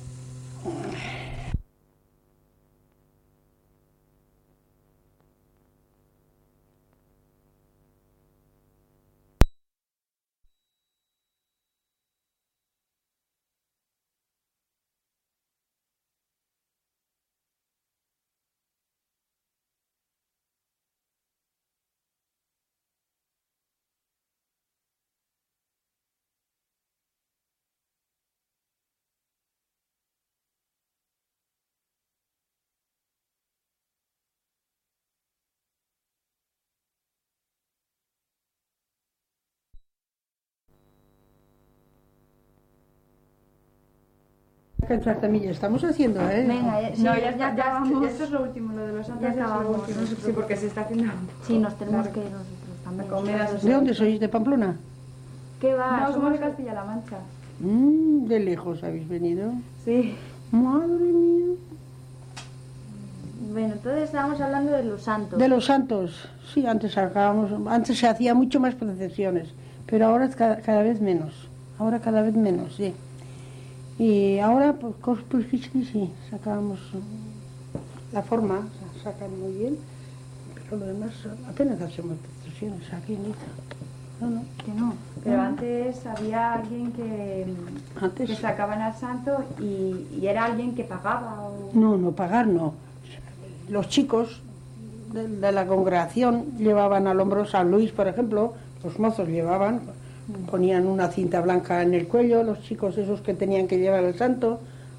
Estamos haciendo, ¿eh? Venga, sí, No, ya acabamos. Esto es lo último, lo de los santos. Ya acabamos. Sí, porque se está haciendo. Sí, nos tenemos que ir nosotros también. Comidas. ¿De dónde sois? ¿De Pamplona? ¿Qué va? No, somos de Castilla-La Mancha. De lejos habéis venido. Sí. Madre mía. Bueno, entonces estábamos hablando de los santos. De los santos, sí, antes se hacía mucho más procesiones, pero ahora es cada vez menos. Sí. Y ahora, pues, Corpus Christi, sí, sacábamos la forma, sacan muy bien, pero lo demás apenas hacemos procesiones aquí en Leiza. No. Que no. Pero antes había alguien que sacaban al santo y era alguien que pagaba. No, pagar no. Los chicos de la congregación llevaban al hombro San Luis, por ejemplo, los mozos ponían una cinta blanca en el cuello, los chicos esos que tenían que llevar al santo,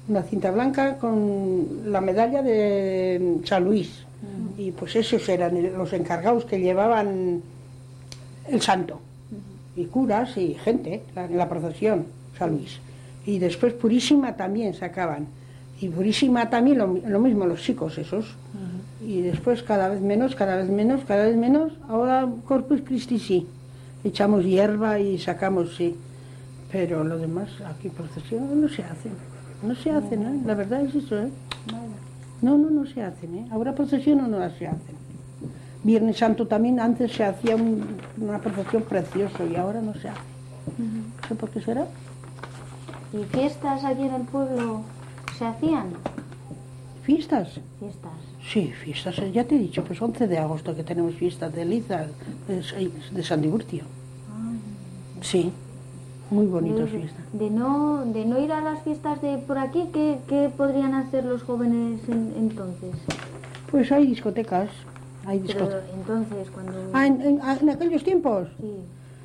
una cinta blanca con la medalla de San Luis. Y pues esos eran los encargados que llevaban el santo. Y curas y gente, la procesión, San Luis. Y después Purísima también sacaban. Y Purísima también lo mismo, los chicos esos. Y después cada vez menos, cada vez menos, cada vez menos. Ahora Corpus Christi sí. Echamos hierba y sacamos, sí. Pero lo demás, aquí procesión no se hacen. No se hacen, ¿eh? La verdad es eso, ¿eh? No se hacen, ¿eh? Ahora procesión no se hacen. Viernes Santo también, antes se hacía una procesión preciosa y ahora no se hace. No sé por qué será. ¿Y fiestas aquí en el pueblo se hacían? ¿Fiestas? Fiestas. Sí, fiestas, ya te he dicho, pues 11 de agosto que tenemos fiestas de Liza, de San Tiburcio. Sí, muy bonitas fiestas. De no ir a las fiestas de por aquí, ¿qué podrían hacer los jóvenes entonces? Pues hay discotecas, Pero entonces, cuando... Ah, ¿en aquellos tiempos? Sí.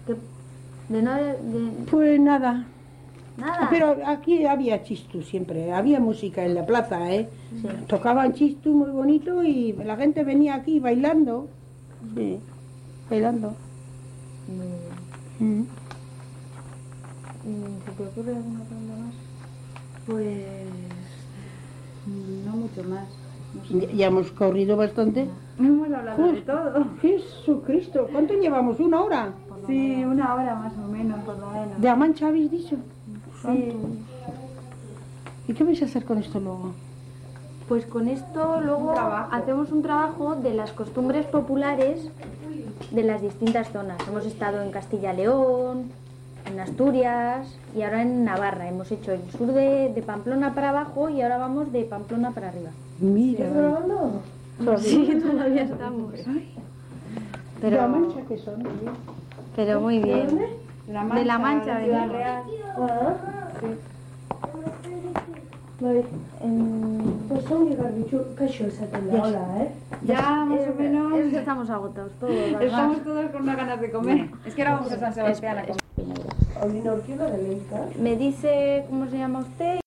Pues nada. Nada. Pero aquí había chistu siempre, había música en la plaza, ¿eh? Sí. Tocaban chistu muy bonito y la gente venía aquí bailando. Sí, bailando. Muy bien. ¿Se te ocurre alguna pregunta más? Pues no mucho más. No sé. Ya hemos corrido bastante. Hemos hablado de todo. Jesucristo, ¿cuánto llevamos? ¿1 hora? Sí, 1 hora más o menos, por lo menos. ¿De Amancha habéis dicho? Sí. ¿Y qué vais a hacer con esto luego? Pues con esto luego hacemos un trabajo de las costumbres populares de las distintas zonas. Hemos estado en Castilla-León, en Asturias y ahora en Navarra. Hemos hecho el sur de Pamplona para abajo y ahora vamos de Pamplona para arriba. Mira. Sí, todavía estamos. ¿De la Mancha qué son? Pero muy bien. De La Mancha, de Ciudad venimos. Real. Pues son kaixo esaten da, hola, Ya más o menos. Es que estamos agotados todos. además. Estamos todos con unas ganas de comer. Es que ahora vamos a San Sebastián a comer. Paulina Orquiola de Leiza. Me dice cómo se llama usted.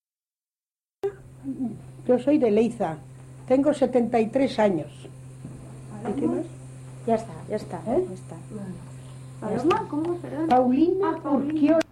Yo soy de Leiza, tengo 73 años. ¿Y qué más? Ya está. Ya está. ¿Eh? Paloma, ¿cómo? Perdón. Paulina Urquiola.